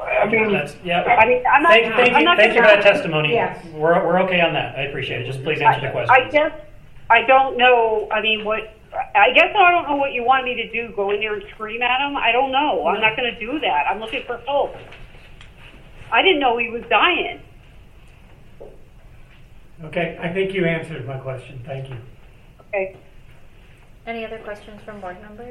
[SPEAKER 3] I mean,
[SPEAKER 5] That's, yeah.
[SPEAKER 6] I mean, I'm not.
[SPEAKER 5] Thank, thank
[SPEAKER 6] I'm
[SPEAKER 5] you,
[SPEAKER 6] not
[SPEAKER 5] thank you for
[SPEAKER 6] gonna-
[SPEAKER 5] that testimony.
[SPEAKER 9] Yes.
[SPEAKER 5] We're, we're okay on that. I appreciate it. Just please answer the question.
[SPEAKER 6] I guess I don't know. I mean, what? I guess I don't know what you want me to do. Go in there and scream at him? I don't know. I'm not going to do that. I'm looking for help. I didn't know he was dying.
[SPEAKER 8] Okay, I think you answered my question. Thank you.
[SPEAKER 6] Okay.
[SPEAKER 1] Any other questions from board members?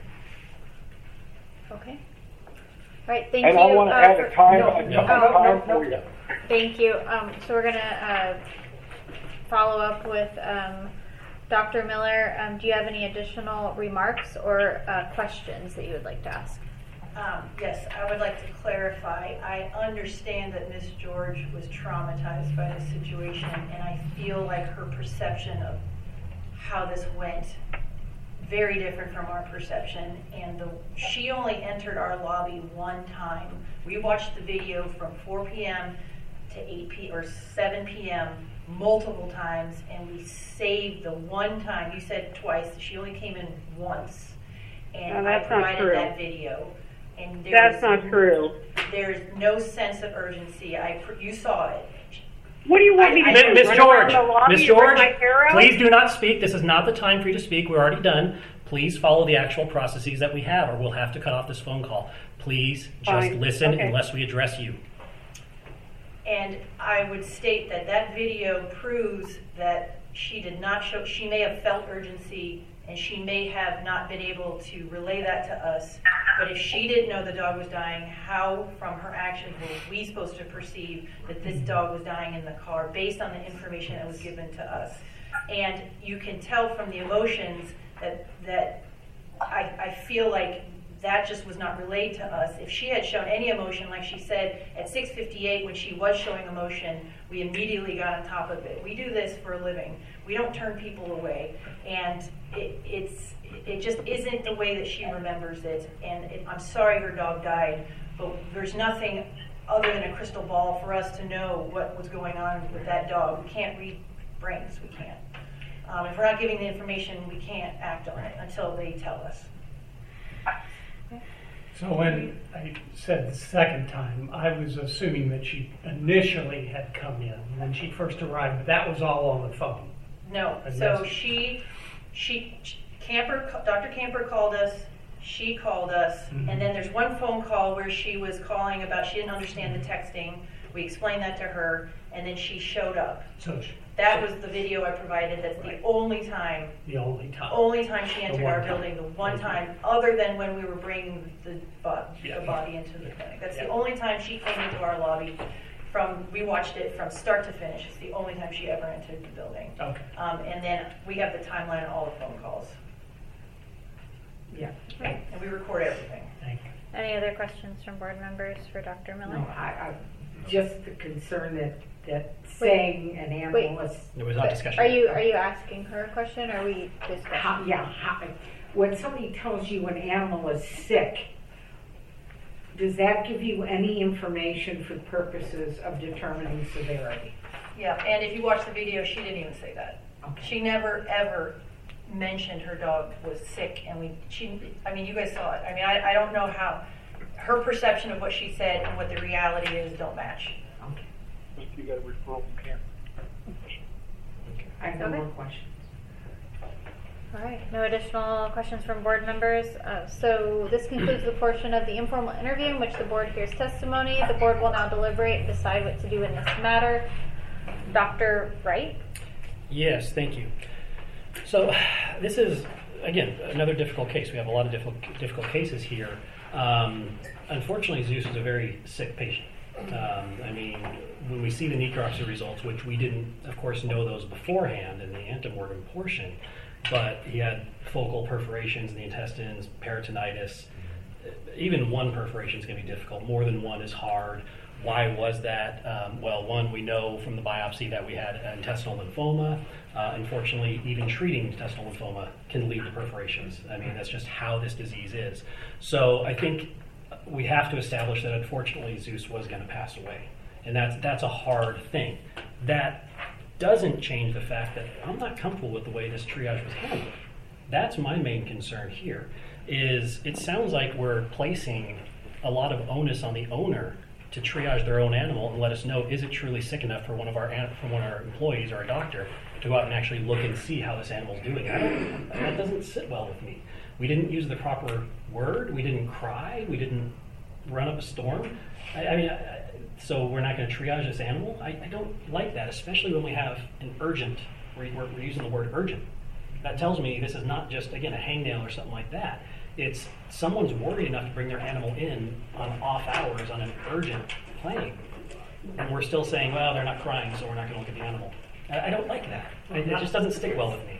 [SPEAKER 1] Okay. All right, thank
[SPEAKER 3] and
[SPEAKER 1] you.
[SPEAKER 3] I want to
[SPEAKER 1] uh,
[SPEAKER 3] add
[SPEAKER 1] for-
[SPEAKER 3] a time,
[SPEAKER 5] No,
[SPEAKER 3] a
[SPEAKER 5] no,
[SPEAKER 3] a
[SPEAKER 1] no,
[SPEAKER 3] time
[SPEAKER 9] no,
[SPEAKER 3] for you.
[SPEAKER 1] Thank you. Um, so we're gonna uh, follow up with um, Doctor Miller. Um, do you have any additional remarks or uh, questions that you would like to ask?
[SPEAKER 4] Um, yes, I would like to clarify. I understand that Miss George was traumatized by the situation, and I feel like her perception of how this went very different from our perception. And the, she only entered our lobby one time. We watched the video from four p.m. to eight p or seven p.m. multiple times, and we saved the one time. You said twice. She only came in once, and
[SPEAKER 6] No,
[SPEAKER 4] I
[SPEAKER 6] that's not
[SPEAKER 4] provided
[SPEAKER 6] true.
[SPEAKER 4] that video. And there
[SPEAKER 6] That's
[SPEAKER 4] is-
[SPEAKER 6] not true.
[SPEAKER 4] There's no sense of urgency. I pr- you saw it.
[SPEAKER 6] What do you want me to
[SPEAKER 4] I-
[SPEAKER 6] do?
[SPEAKER 5] Miss
[SPEAKER 6] Run
[SPEAKER 5] George,
[SPEAKER 6] around the lobby
[SPEAKER 5] Miss
[SPEAKER 6] and
[SPEAKER 5] George,
[SPEAKER 6] rip my hair out?
[SPEAKER 5] please do not speak. This is not the time for you to speak. We're already done. Please follow the actual processes that we have, or we'll have to cut off this phone call. Please just
[SPEAKER 6] Fine.
[SPEAKER 5] listen
[SPEAKER 6] Okay.
[SPEAKER 5] unless we address you.
[SPEAKER 4] And I would state that that video proves that she did not show, she may have felt urgency and she may have not been able to relay that to us. But if she didn't know the dog was dying, how from her actions were we supposed to perceive that this dog was dying in the car based on the information that was given to us? And you can tell from the emotions that, that I, I feel like that just was not relayed to us. If she had shown any emotion, like she said, at six fifty-eight when she was showing emotion, we immediately got on top of it. We do this for a living. We don't turn people away. And it, it's, it just isn't the way that she remembers it. And it, I'm sorry her dog died, but there's nothing other than a crystal ball for us to know what was going on with that dog. We can't read brains. We can't. Um, if we're not giving the information, we can't act on it until they tell us.
[SPEAKER 8] So when I said the second time, I was assuming that she initially had come in when she first arrived, but that was all on the phone.
[SPEAKER 4] No.
[SPEAKER 8] I
[SPEAKER 4] So
[SPEAKER 8] guess.
[SPEAKER 4] she, she, Camper, Doctor Camper called us. She called us,
[SPEAKER 8] Mhm.
[SPEAKER 4] and then there's one phone call where she was calling about she didn't understand the texting. We explained that to her, and then she showed up.
[SPEAKER 8] So she,
[SPEAKER 4] That was the video I provided. That's the only time,
[SPEAKER 8] the only time.
[SPEAKER 4] only time she entered
[SPEAKER 8] one
[SPEAKER 4] our
[SPEAKER 8] time.
[SPEAKER 4] building. The one
[SPEAKER 8] Okay.
[SPEAKER 4] time, other than when we were bringing the, bo-
[SPEAKER 8] Yeah.
[SPEAKER 4] the body into the clinic. That's the
[SPEAKER 8] Yeah.
[SPEAKER 4] only time she came into our lobby. From we watched it from start to finish. It's the only time she ever entered the building.
[SPEAKER 8] Okay.
[SPEAKER 4] Um, and then we have the timeline of all the phone calls.
[SPEAKER 9] Yeah.
[SPEAKER 4] And we record everything.
[SPEAKER 8] Thank you.
[SPEAKER 1] Any other questions from board members for Doctor Miller?
[SPEAKER 9] No, I, I, just the concern that, that saying an animal was,
[SPEAKER 5] There was not discussion.
[SPEAKER 1] Are you are you asking her a question, or are we
[SPEAKER 9] how,
[SPEAKER 1] discussing?
[SPEAKER 9] yeah, how, when somebody tells you an animal is sick, does that give you any information for purposes of determining severity?
[SPEAKER 4] Yeah, and if you watch the video, she didn't even say that.
[SPEAKER 9] Okay.
[SPEAKER 4] She never ever mentioned her dog was sick, and we. She. I mean, you guys saw it. I mean, I, I don't know how her perception of what she said and what the reality is don't match.
[SPEAKER 9] Okay.
[SPEAKER 3] You got a referral from Camp.
[SPEAKER 9] I have no
[SPEAKER 1] Okay.
[SPEAKER 9] more questions.
[SPEAKER 1] All right, no additional questions from board members. Uh, so this concludes the portion of the informal interview in which the board hears testimony. The board will now deliberate and decide what to do in this matter. Doctor Wright?
[SPEAKER 5] Yes, thank you. So this is, again, another difficult case. We have a lot of difficult, difficult cases here. Um, unfortunately, Zeus is a very sick patient. Um, I mean, when we see the necropsy results, which we didn't, of course, know those beforehand in the antemortem portion, but he had focal perforations in the intestines, peritonitis. Even one perforation is going to be difficult. More than one is hard. Why was that? Um, well, one, we know from the biopsy that we had intestinal lymphoma. Uh, unfortunately, even treating intestinal lymphoma can lead to perforations. I mean, that's just how this disease is. So I think we have to establish that, unfortunately, Zeus was going to pass away. And that's, that's a hard thing. That doesn't change the fact that I'm not comfortable with the way this triage was handled. That's my main concern here, is it sounds like we're placing a lot of onus on the owner to triage their own animal and let us know, is it truly sick enough for one of our for one of our employees or a doctor to go out and actually look and see how this animal's doing. I don't, that doesn't sit well with me. We didn't use the proper word. We didn't cry. We didn't run up a storm. I, I mean, I, so we're not going to triage this animal? I, I don't like that, especially when we have an urgent, we're, we're using the word urgent. That tells me this is not just, again, a hangnail or something like that. It's someone's worried enough to bring their animal in on off hours on an urgent plane. And we're still saying, well, they're not crying, so we're not going to look at the animal. I, I don't like that. It, it just doesn't stick well with me.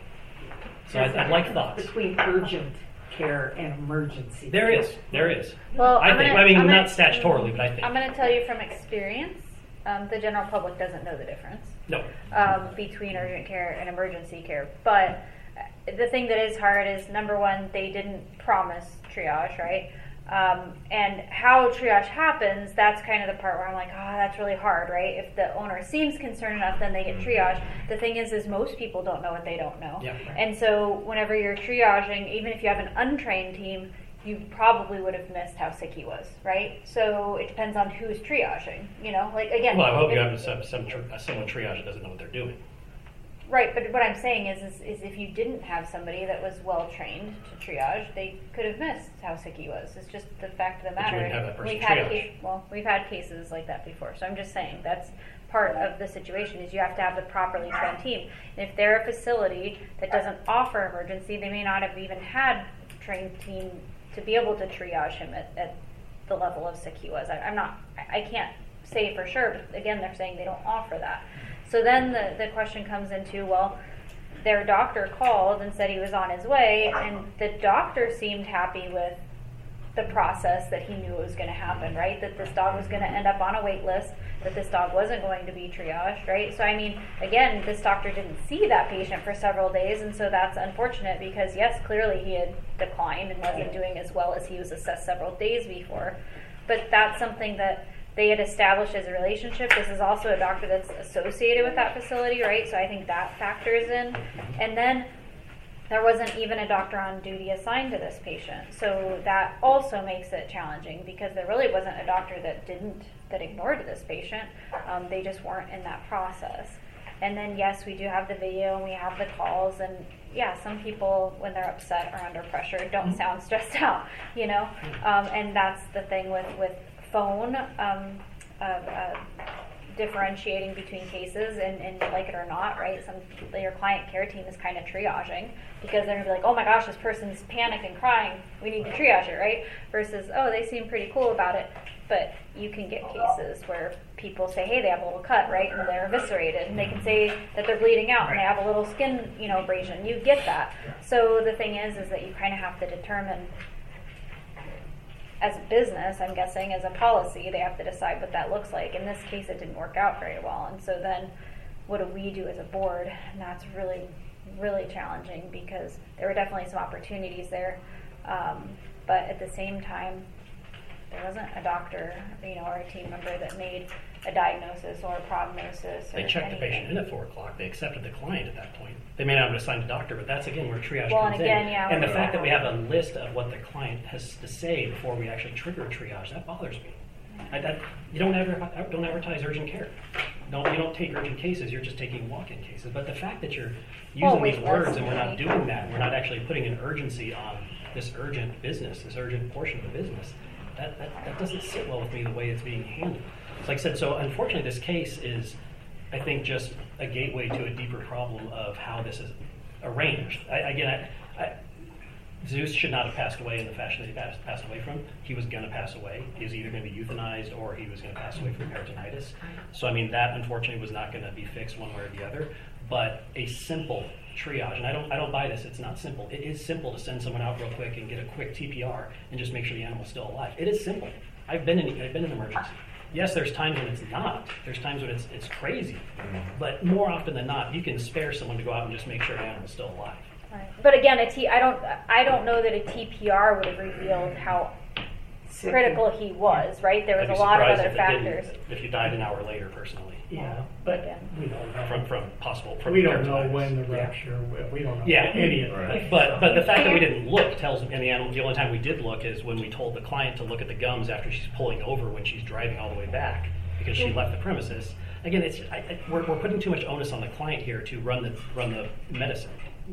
[SPEAKER 5] So I'd, I'd like thoughts.
[SPEAKER 9] Between urgent care and emergency.
[SPEAKER 5] There is. There is.
[SPEAKER 1] Well,
[SPEAKER 5] I
[SPEAKER 1] I'm
[SPEAKER 5] think.
[SPEAKER 1] gonna,
[SPEAKER 5] I mean,
[SPEAKER 1] I'm
[SPEAKER 5] not
[SPEAKER 1] gonna,
[SPEAKER 5] statutorily, but I think.
[SPEAKER 1] I'm going to tell you from experience, um, the general public doesn't know the difference
[SPEAKER 5] No.
[SPEAKER 1] um, between urgent care and emergency care. But the thing that is hard is, number one, they didn't promise triage, right? Um, and how triage happens, that's kind of the part where I'm like, oh, that's really hard, right? If the owner seems concerned enough, then they get triaged. The thing is, is most people don't know what they don't know.
[SPEAKER 5] Yeah.
[SPEAKER 1] And so whenever you're triaging, even if you have an untrained team, you probably would have missed how sick he was, right? So it depends on who's triaging, you know? Like, again...
[SPEAKER 5] Well, I hope
[SPEAKER 1] if,
[SPEAKER 5] you have some, some, tri- someone triage that doesn't know what they're doing.
[SPEAKER 1] Right, but what I'm saying is, is, is if you didn't have somebody that was well trained to triage, they could have missed how sick he was. It's just the fact of the
[SPEAKER 5] But you
[SPEAKER 1] matter.
[SPEAKER 5] wouldn't have that person
[SPEAKER 1] we've had
[SPEAKER 5] triage.
[SPEAKER 1] case, well, we've had cases like that before. So I'm just saying that's part of the situation is you have to have the properly trained team. And if they're a facility that doesn't offer emergency, they may not have even had a trained team to be able to triage him at, at the level of sick he was. I, I'm not. I, I can't say for sure, but again, they're saying they don't offer that. So then the, the question comes into, well, their doctor called and said he was on his way, and the doctor seemed happy with the process that he knew was going to happen, right? That this dog was going to end up on a wait list, that this dog wasn't going to be triaged, right? So, I mean, again, this doctor didn't see that patient for several days, and so that's unfortunate because, yes, clearly he had declined and wasn't doing as well as he was assessed several days before. But that's something that they had established as a relationship. This is also a doctor that's associated with that facility, right? So I think that factors in. And then there wasn't even a doctor on duty assigned to this patient. So that also makes it challenging because there really wasn't a doctor that didn't, that ignored this patient. Um, they just weren't in that process. And then, yes, we do have the video and we have the calls. And yeah, some people, when they're upset or under pressure, don't sound stressed out, you know? Um, and that's the thing with, with phone, um, uh, uh, differentiating between cases and, and like it or not, right? Some your client care team is kind of triaging because they're gonna be like, oh my gosh, this person's panicking, crying, we need to triage it, right? Versus, oh, they seem pretty cool about it. But you can get cases where people say, hey, they have a little cut, right, and they're eviscerated, and they can say that they're bleeding out and they have a little skin, you know, abrasion. You get that. So the thing is, is that you kind of have to determine. As a business, I'm guessing, as a policy, they have to decide what that looks like. In this case, it didn't work out very well. And so then what do we do as a board? And that's really, really challenging because there were definitely some opportunities there. Um, but at the same time, there wasn't a doctor, you know, or a team member that made a diagnosis or a prognosis. Or
[SPEAKER 5] They checked
[SPEAKER 1] anything.
[SPEAKER 5] the patient in at four o'clock. They accepted the client at that point. They may not have assigned a doctor, but that's again where triage
[SPEAKER 1] Well,
[SPEAKER 5] comes
[SPEAKER 1] and again,
[SPEAKER 5] in.
[SPEAKER 1] yeah,
[SPEAKER 5] and the
[SPEAKER 1] we-
[SPEAKER 5] fact that we have a list of what the client has to say before we actually trigger a triage, that bothers me. I, that, you don't ever don't advertise urgent care. Don't you don't take urgent cases. You're just taking walk-in cases. But the fact that you're using
[SPEAKER 1] Well,
[SPEAKER 5] these
[SPEAKER 1] wait,
[SPEAKER 5] words
[SPEAKER 1] let's
[SPEAKER 5] and we're not
[SPEAKER 1] see.
[SPEAKER 5] doing that, we're not actually putting an urgency on this urgent business, this urgent portion of the business. That, that, that doesn't sit well with me the way it's being handled. So like I said, so unfortunately this case is, I think, just a gateway to a deeper problem of how this is arranged. I, again, I, I, Zeus should not have passed away in the fashion that he passed, passed away from. He was going to pass away. He was either going to be euthanized or he was going to pass away from peritonitis. So I mean, that unfortunately was not going to be fixed one way or the other. But a simple triage, and I don't, I don't buy this. It's not simple. It is simple to send someone out real quick and get a quick T P R and just make sure the animal's still alive. It is simple. I've been in, I've been in an emergency. Yes, there's times when it's not. There's times when it's it's crazy. But more often than not, you can spare someone to go out and just make sure the animal's still alive.
[SPEAKER 1] Right. But again, a T, I don't, I don't know that a T P R would have revealed how
[SPEAKER 9] Sick.
[SPEAKER 1] critical he was, right? There was
[SPEAKER 5] I'd
[SPEAKER 1] a
[SPEAKER 5] be
[SPEAKER 1] lot of
[SPEAKER 5] surprised
[SPEAKER 1] other
[SPEAKER 5] if it
[SPEAKER 1] factors.
[SPEAKER 5] didn't- If you died an hour later, personally,
[SPEAKER 8] Yeah, but
[SPEAKER 1] Yeah.
[SPEAKER 8] we don't know.
[SPEAKER 5] from from possible. From
[SPEAKER 8] We don't know
[SPEAKER 5] peritonitis.
[SPEAKER 8] when the
[SPEAKER 5] Yeah.
[SPEAKER 8] rupture, we don't know
[SPEAKER 5] Yeah.
[SPEAKER 8] any of
[SPEAKER 10] Right.
[SPEAKER 8] that.
[SPEAKER 5] But but the fact that we didn't look tells me, and the, animal, the only time we did look is when we told the client to look at the gums after she's pulling over when she's driving all the way back because she left the premises. Again, it's I, I, we're, we're putting too much onus on the client here to run the run the medicine.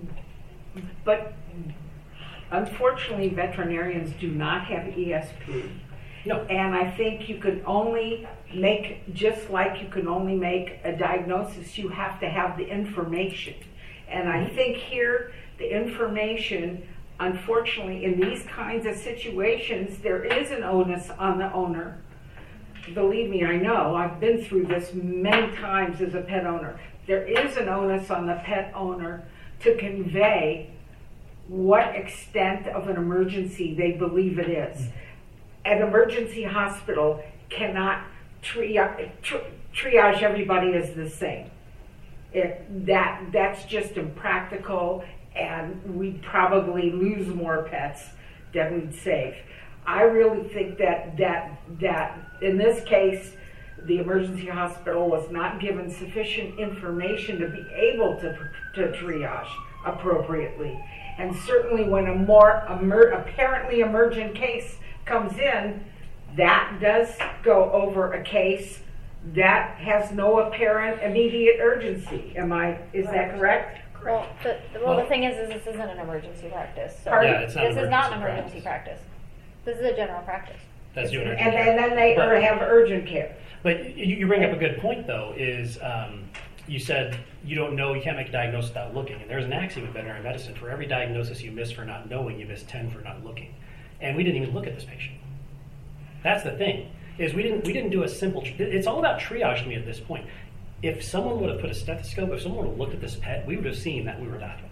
[SPEAKER 9] But unfortunately, veterinarians do not have E S P.
[SPEAKER 5] No,
[SPEAKER 9] And I think you can only make, just like you can only make a diagnosis, you have to have the information. And I think here, the information, unfortunately, in these kinds of situations, there is an onus on the owner. Believe me, I know, I've been through this many times as a pet owner. There is an onus on the pet owner to convey what extent of an emergency they believe it is. An emergency hospital cannot triage, tri- triage everybody as the same. It, that that's just impractical, and we'd probably lose more pets than we'd save. I really think that that that in this case, the emergency hospital was not given sufficient information to be able to to triage appropriately. And certainly, when a more emer- apparently emergent case comes in, that does go over a case that has no apparent immediate urgency. Am I, is that correct?
[SPEAKER 1] Well, the, well, the thing is, is this isn't an emergency practice. So
[SPEAKER 9] Pardon?
[SPEAKER 5] Yeah, it's not
[SPEAKER 1] this
[SPEAKER 5] an
[SPEAKER 1] is not an
[SPEAKER 5] emergency
[SPEAKER 1] emergency practice. This is a general practice.
[SPEAKER 5] that's doing urgent
[SPEAKER 9] And,
[SPEAKER 5] care.
[SPEAKER 9] and then they
[SPEAKER 5] But-
[SPEAKER 9] or have urgent care.
[SPEAKER 5] But you, you bring up a good point, though, is um, you said you don't know, you can't make a diagnosis without looking. And there's an axiom in veterinary medicine. For every diagnosis you miss for not knowing, you miss ten for not looking. And we didn't even look at this patient. That's the thing, is we didn't we didn't do a simple, tr- it's all about triage to me at this point. If someone would have put a stethoscope, if someone would have looked at this pet, we would have seen that we were dying.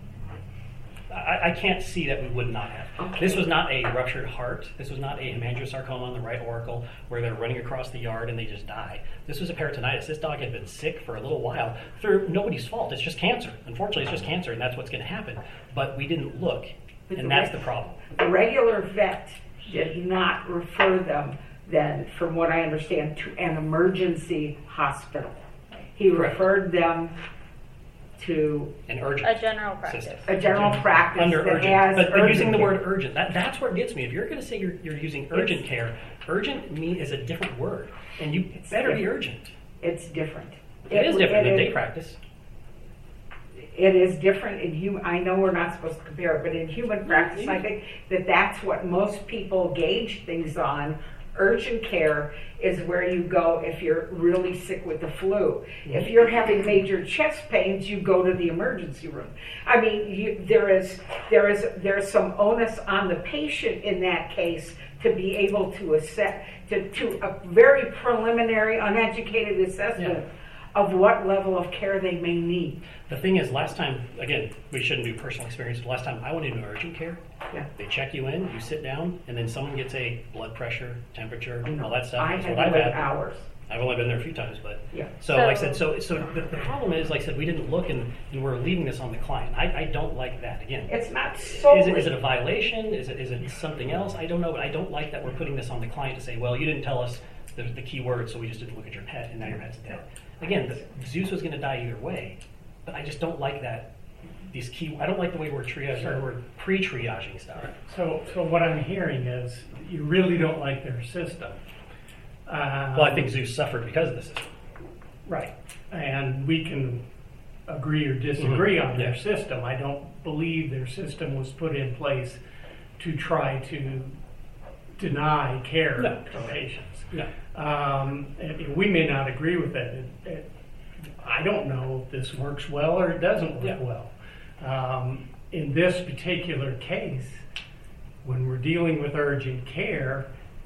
[SPEAKER 5] I, I can't see that we would not have. This was not a ruptured heart. This was not a hemangiosarcoma on the right auricle where they're running across the yard and they just die. This was a peritonitis. This dog had been sick for a little while through nobody's fault. It's just cancer. Unfortunately, it's just cancer, and that's what's going to happen. But we didn't look, and that's the problem.
[SPEAKER 9] The regular vet did not refer them then, from what I understand, to an emergency hospital. He
[SPEAKER 5] Correct.
[SPEAKER 9] referred them to
[SPEAKER 5] An urgent
[SPEAKER 1] A general practice.
[SPEAKER 5] system.
[SPEAKER 9] a general practice
[SPEAKER 5] Under
[SPEAKER 9] that
[SPEAKER 5] urgent,
[SPEAKER 9] has
[SPEAKER 5] but, but using
[SPEAKER 9] urgent
[SPEAKER 5] the
[SPEAKER 9] care.
[SPEAKER 5] word urgent, that, that's where it gets me. If you're going to say you're, you're using urgent care, urgent me is a different word, and you
[SPEAKER 9] It's
[SPEAKER 5] better be
[SPEAKER 9] different.
[SPEAKER 5] urgent.
[SPEAKER 9] It's different.
[SPEAKER 5] It is different
[SPEAKER 9] it
[SPEAKER 5] than
[SPEAKER 9] is-
[SPEAKER 5] day practice.
[SPEAKER 9] It is different in human. I know we're not supposed to compare it, but in human practice, I think that that's what most people gauge things on. Urgent care is where you go if you're really sick with the flu. If you're having major chest pains, you go to the emergency room. I mean, you, there is there is there's some onus on the patient in that case to be able to assess to, to a very preliminary, uneducated assessment of what level of care they may need.
[SPEAKER 5] The thing is, last time, again, we shouldn't do personal experience, but last time I went into urgent care,
[SPEAKER 9] Yeah.
[SPEAKER 5] they check you in, you sit down, and then someone gets a blood pressure, temperature, all that stuff.
[SPEAKER 9] I
[SPEAKER 5] That's
[SPEAKER 9] had
[SPEAKER 5] what
[SPEAKER 9] to
[SPEAKER 5] I've
[SPEAKER 9] wait
[SPEAKER 5] had.
[SPEAKER 9] hours.
[SPEAKER 5] I've only been there a few times, but
[SPEAKER 9] Yeah.
[SPEAKER 5] so,
[SPEAKER 1] So-
[SPEAKER 5] like I said, so so the, the problem is, like I said, we didn't look, and, and we're leaving this on the client. I, I don't like that. Again,
[SPEAKER 9] It's not solely.
[SPEAKER 5] is it, is it a violation? Is it is it something else? I don't know, but I don't like that we're putting this on the client to say, well, you didn't tell us the, the key word, so we just didn't look at your pet, and now your pet's dead. Again, the, Zeus was going to die either way, but I just don't like that. These key, I don't like the way we're triaging, or we're pre-triaging stuff.
[SPEAKER 8] So, so what I'm hearing is you really don't like their system. Um,
[SPEAKER 5] Well, I think Zeus suffered because of the system.
[SPEAKER 8] Right. And we can agree or disagree
[SPEAKER 5] Mhm.
[SPEAKER 8] on their
[SPEAKER 5] Yeah.
[SPEAKER 8] system. I don't believe their system was put in place to try to deny care
[SPEAKER 5] No.
[SPEAKER 8] to patients.
[SPEAKER 5] No.
[SPEAKER 8] Um, and we may not agree with it. It, it. I don't know if this works well or it doesn't work
[SPEAKER 5] Yeah.
[SPEAKER 8] well. Um, in this particular case, when we're dealing with urgent care,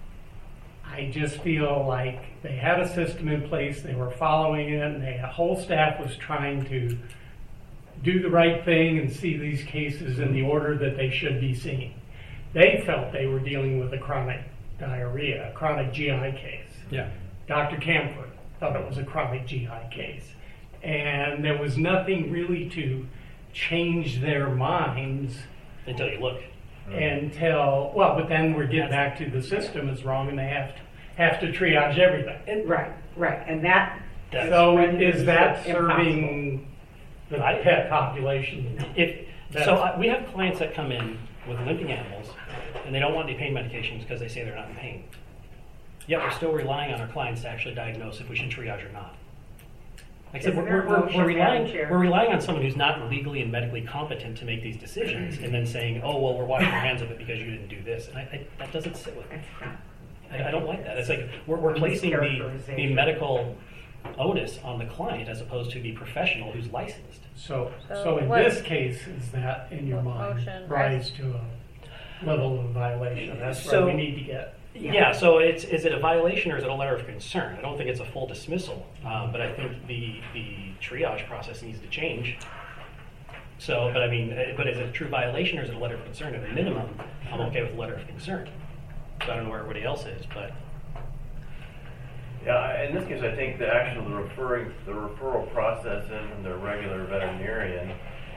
[SPEAKER 8] I just feel like they had a system in place, they were following it, and the whole staff was trying to do the right thing and see these cases in the order that they should be seen. They felt they were dealing with a chronic diarrhea, a chronic G I case.
[SPEAKER 5] Yeah.
[SPEAKER 8] Doctor Camford thought it was a chronic G I case. And there was nothing really to change their minds
[SPEAKER 5] Until you look.
[SPEAKER 8] until, well, but then we're getting back to the system is wrong and they have to, have to triage everything.
[SPEAKER 9] And, right, right, and that.
[SPEAKER 5] That's
[SPEAKER 8] So
[SPEAKER 9] renders
[SPEAKER 8] is that
[SPEAKER 9] it
[SPEAKER 8] serving the
[SPEAKER 5] I-
[SPEAKER 8] pet population?
[SPEAKER 5] If,
[SPEAKER 8] That's-
[SPEAKER 5] so I, we have clients that come in with limping animals, and they don't want any pain medications because they say they're not in pain. Yet we're still relying on our clients to actually diagnose if we should triage or not. Like I said,
[SPEAKER 9] Is
[SPEAKER 5] we're,
[SPEAKER 9] there a
[SPEAKER 5] we're,
[SPEAKER 9] motion,
[SPEAKER 5] we're, relying,
[SPEAKER 9] Madam Chair?
[SPEAKER 5] we're relying on someone who's not legally and medically competent to make these decisions, and then saying, "Oh, well, we're washing our hands of it because you didn't do this." And I, I, that doesn't sit with me.
[SPEAKER 9] That's not.
[SPEAKER 5] I, I don't like that. It's like we're, we're placing the, the
[SPEAKER 9] Mischaracterization.
[SPEAKER 5] medical onus on the client as opposed to the professional who's licensed.
[SPEAKER 8] So,
[SPEAKER 1] So
[SPEAKER 8] so in
[SPEAKER 1] what-
[SPEAKER 8] this case, is that in your
[SPEAKER 1] What
[SPEAKER 8] mind
[SPEAKER 1] motion?
[SPEAKER 8] rise to a level of violation? That's
[SPEAKER 5] So-
[SPEAKER 8] where we need to get.
[SPEAKER 5] Yeah. So it's is it a violation or is it a letter of concern? I don't think it's a full dismissal, um, but I think the the triage process needs to change. So, but I mean, eh, but is it a true violation or is it a letter of concern? At a minimum, I'm okay with a letter of concern. So I don't know where everybody else is, but
[SPEAKER 10] Yeah, I- in this case, I think the actual the referring the referral process in from the regular veterinarian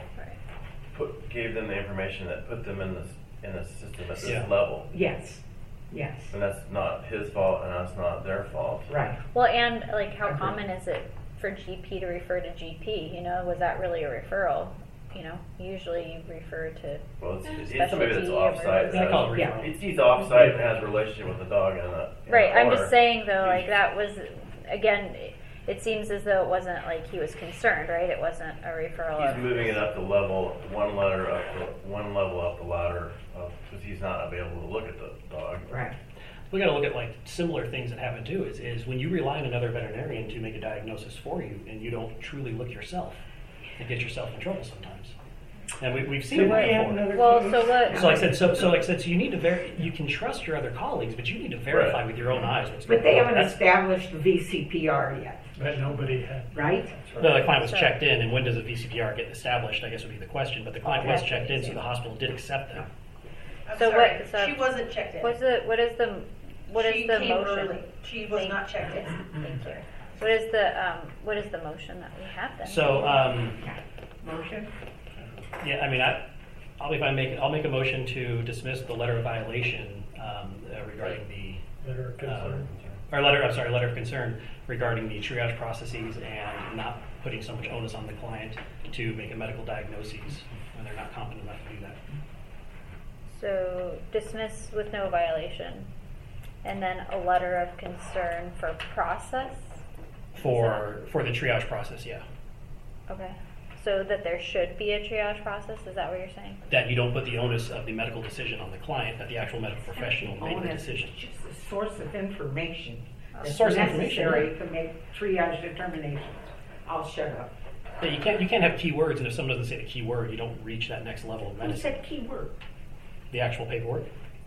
[SPEAKER 10] put gave them the information that put them in this in the system at this
[SPEAKER 5] Yeah.
[SPEAKER 10] level,
[SPEAKER 9] Yes, yes,
[SPEAKER 10] and that's not his fault and that's not their fault.
[SPEAKER 9] right.
[SPEAKER 1] Well, and like, how common is it for G P to refer to G P? You know, was that really a referral? You know, usually you refer to.
[SPEAKER 10] Well, it's, it's somebody that's
[SPEAKER 1] Specialty
[SPEAKER 10] offsite.
[SPEAKER 5] I call it
[SPEAKER 9] Yeah.
[SPEAKER 5] referral.
[SPEAKER 10] It's, he's offsite and has a relationship with the dog and the in
[SPEAKER 1] Right.
[SPEAKER 10] the
[SPEAKER 1] I'm
[SPEAKER 10] owner.
[SPEAKER 1] just saying though, like that was again. It, it seems as though it wasn't like he was concerned, right? It wasn't a referral.
[SPEAKER 10] He's
[SPEAKER 1] of,
[SPEAKER 10] moving it up the level, one letter up the one level up the ladder, because he's not available to look at the dog.
[SPEAKER 9] Right.
[SPEAKER 5] we got to look at like similar things that happen too. Is is when you rely on another veterinarian to make a diagnosis for you, and you don't truly look yourself, and get yourself in trouble sometimes. And we, we've seen
[SPEAKER 8] Did
[SPEAKER 5] it
[SPEAKER 8] we have
[SPEAKER 5] before.
[SPEAKER 8] another
[SPEAKER 1] well,
[SPEAKER 8] case?
[SPEAKER 1] so what?
[SPEAKER 5] So like I said, so so like I said, so you need to ver- you can trust your other colleagues, but you need to verify
[SPEAKER 10] Right.
[SPEAKER 5] with your own eyes what's
[SPEAKER 9] But
[SPEAKER 5] going
[SPEAKER 9] they
[SPEAKER 5] on.
[SPEAKER 9] haven't
[SPEAKER 5] That's-
[SPEAKER 9] established V C P R yet,
[SPEAKER 8] But nobody had.
[SPEAKER 9] right?
[SPEAKER 5] No, the client was
[SPEAKER 1] So-
[SPEAKER 5] checked in, and when does a V C P R get established? I guess would be the question. But the client was
[SPEAKER 1] Okay.
[SPEAKER 5] checked in, so the hospital did accept them.
[SPEAKER 4] I'm
[SPEAKER 1] So
[SPEAKER 4] sorry,
[SPEAKER 1] what- so-
[SPEAKER 4] she wasn't checked in.
[SPEAKER 1] What's the what is the what is
[SPEAKER 4] she
[SPEAKER 1] the
[SPEAKER 4] came
[SPEAKER 1] motion?
[SPEAKER 4] early. She was
[SPEAKER 1] Thank-
[SPEAKER 4] not checked in.
[SPEAKER 1] Thank you. What is the um, what is the motion that we have then?
[SPEAKER 5] So um,
[SPEAKER 9] Motion?
[SPEAKER 5] yeah, I mean, I, I'll if I make I'll make a motion to dismiss the letter of violation um, uh, regarding the
[SPEAKER 8] That are concerned.
[SPEAKER 5] um, or letter I'm sorry letter of concern regarding the triage processes and not putting so much onus on the client to make a medical diagnosis when they're not competent enough to do that.
[SPEAKER 1] So dismiss with no violation, and then a letter of concern for process.
[SPEAKER 5] For for the triage process, yeah.
[SPEAKER 1] Okay. So that there should be a triage process. Is that what you're saying?
[SPEAKER 5] That you don't put the onus of the medical decision on the client, that the actual medical professional make the
[SPEAKER 9] Onus,
[SPEAKER 5] decision.
[SPEAKER 9] it's just a source of information. that's
[SPEAKER 5] Source of information,
[SPEAKER 9] necessary to make triage determinations. I'll shut up.
[SPEAKER 5] Yeah, you can't you can't have keywords, and if someone doesn't say the keyword, you don't reach that next level of
[SPEAKER 9] Who
[SPEAKER 5] medicine.
[SPEAKER 9] said keyword?
[SPEAKER 5] The actual paperwork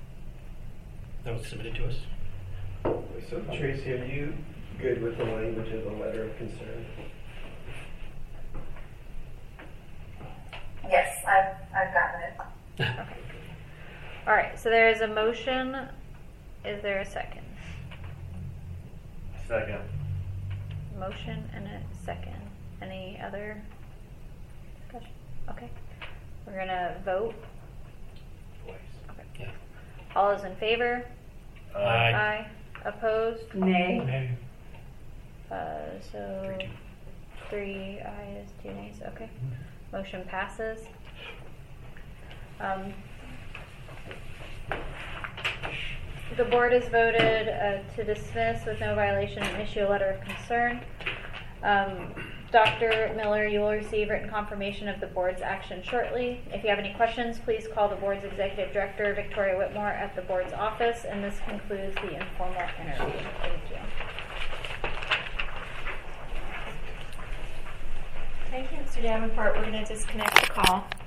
[SPEAKER 5] that was submitted to us.
[SPEAKER 11] So Tracy, are you good with the language of the letter of concern?
[SPEAKER 12] Yes, I've, I've gotten it.
[SPEAKER 1] Okay. All right. So there is a motion. Is there a second?
[SPEAKER 10] Second.
[SPEAKER 1] Motion and a second. Any other discussion? Okay. We're gonna vote. Okay.
[SPEAKER 5] Yeah.
[SPEAKER 1] All those in favor?
[SPEAKER 10] Uh,
[SPEAKER 5] Aye.
[SPEAKER 1] Opposed?
[SPEAKER 9] Nay.
[SPEAKER 8] Nay.
[SPEAKER 1] Uh, so
[SPEAKER 5] Three, two.
[SPEAKER 1] three ayes, two nays. Okay. Motion passes. Um, the board has voted uh, to dismiss with no violation and issue a letter of concern. Um, Doctor Miller, you will receive written confirmation of the board's action shortly. If you have any questions, please call the board's executive director, Victoria Whitmore, at the board's office. And this concludes the informal interview. Thank you.
[SPEAKER 2] Thank you, Mister Davenport. We're going to disconnect the call.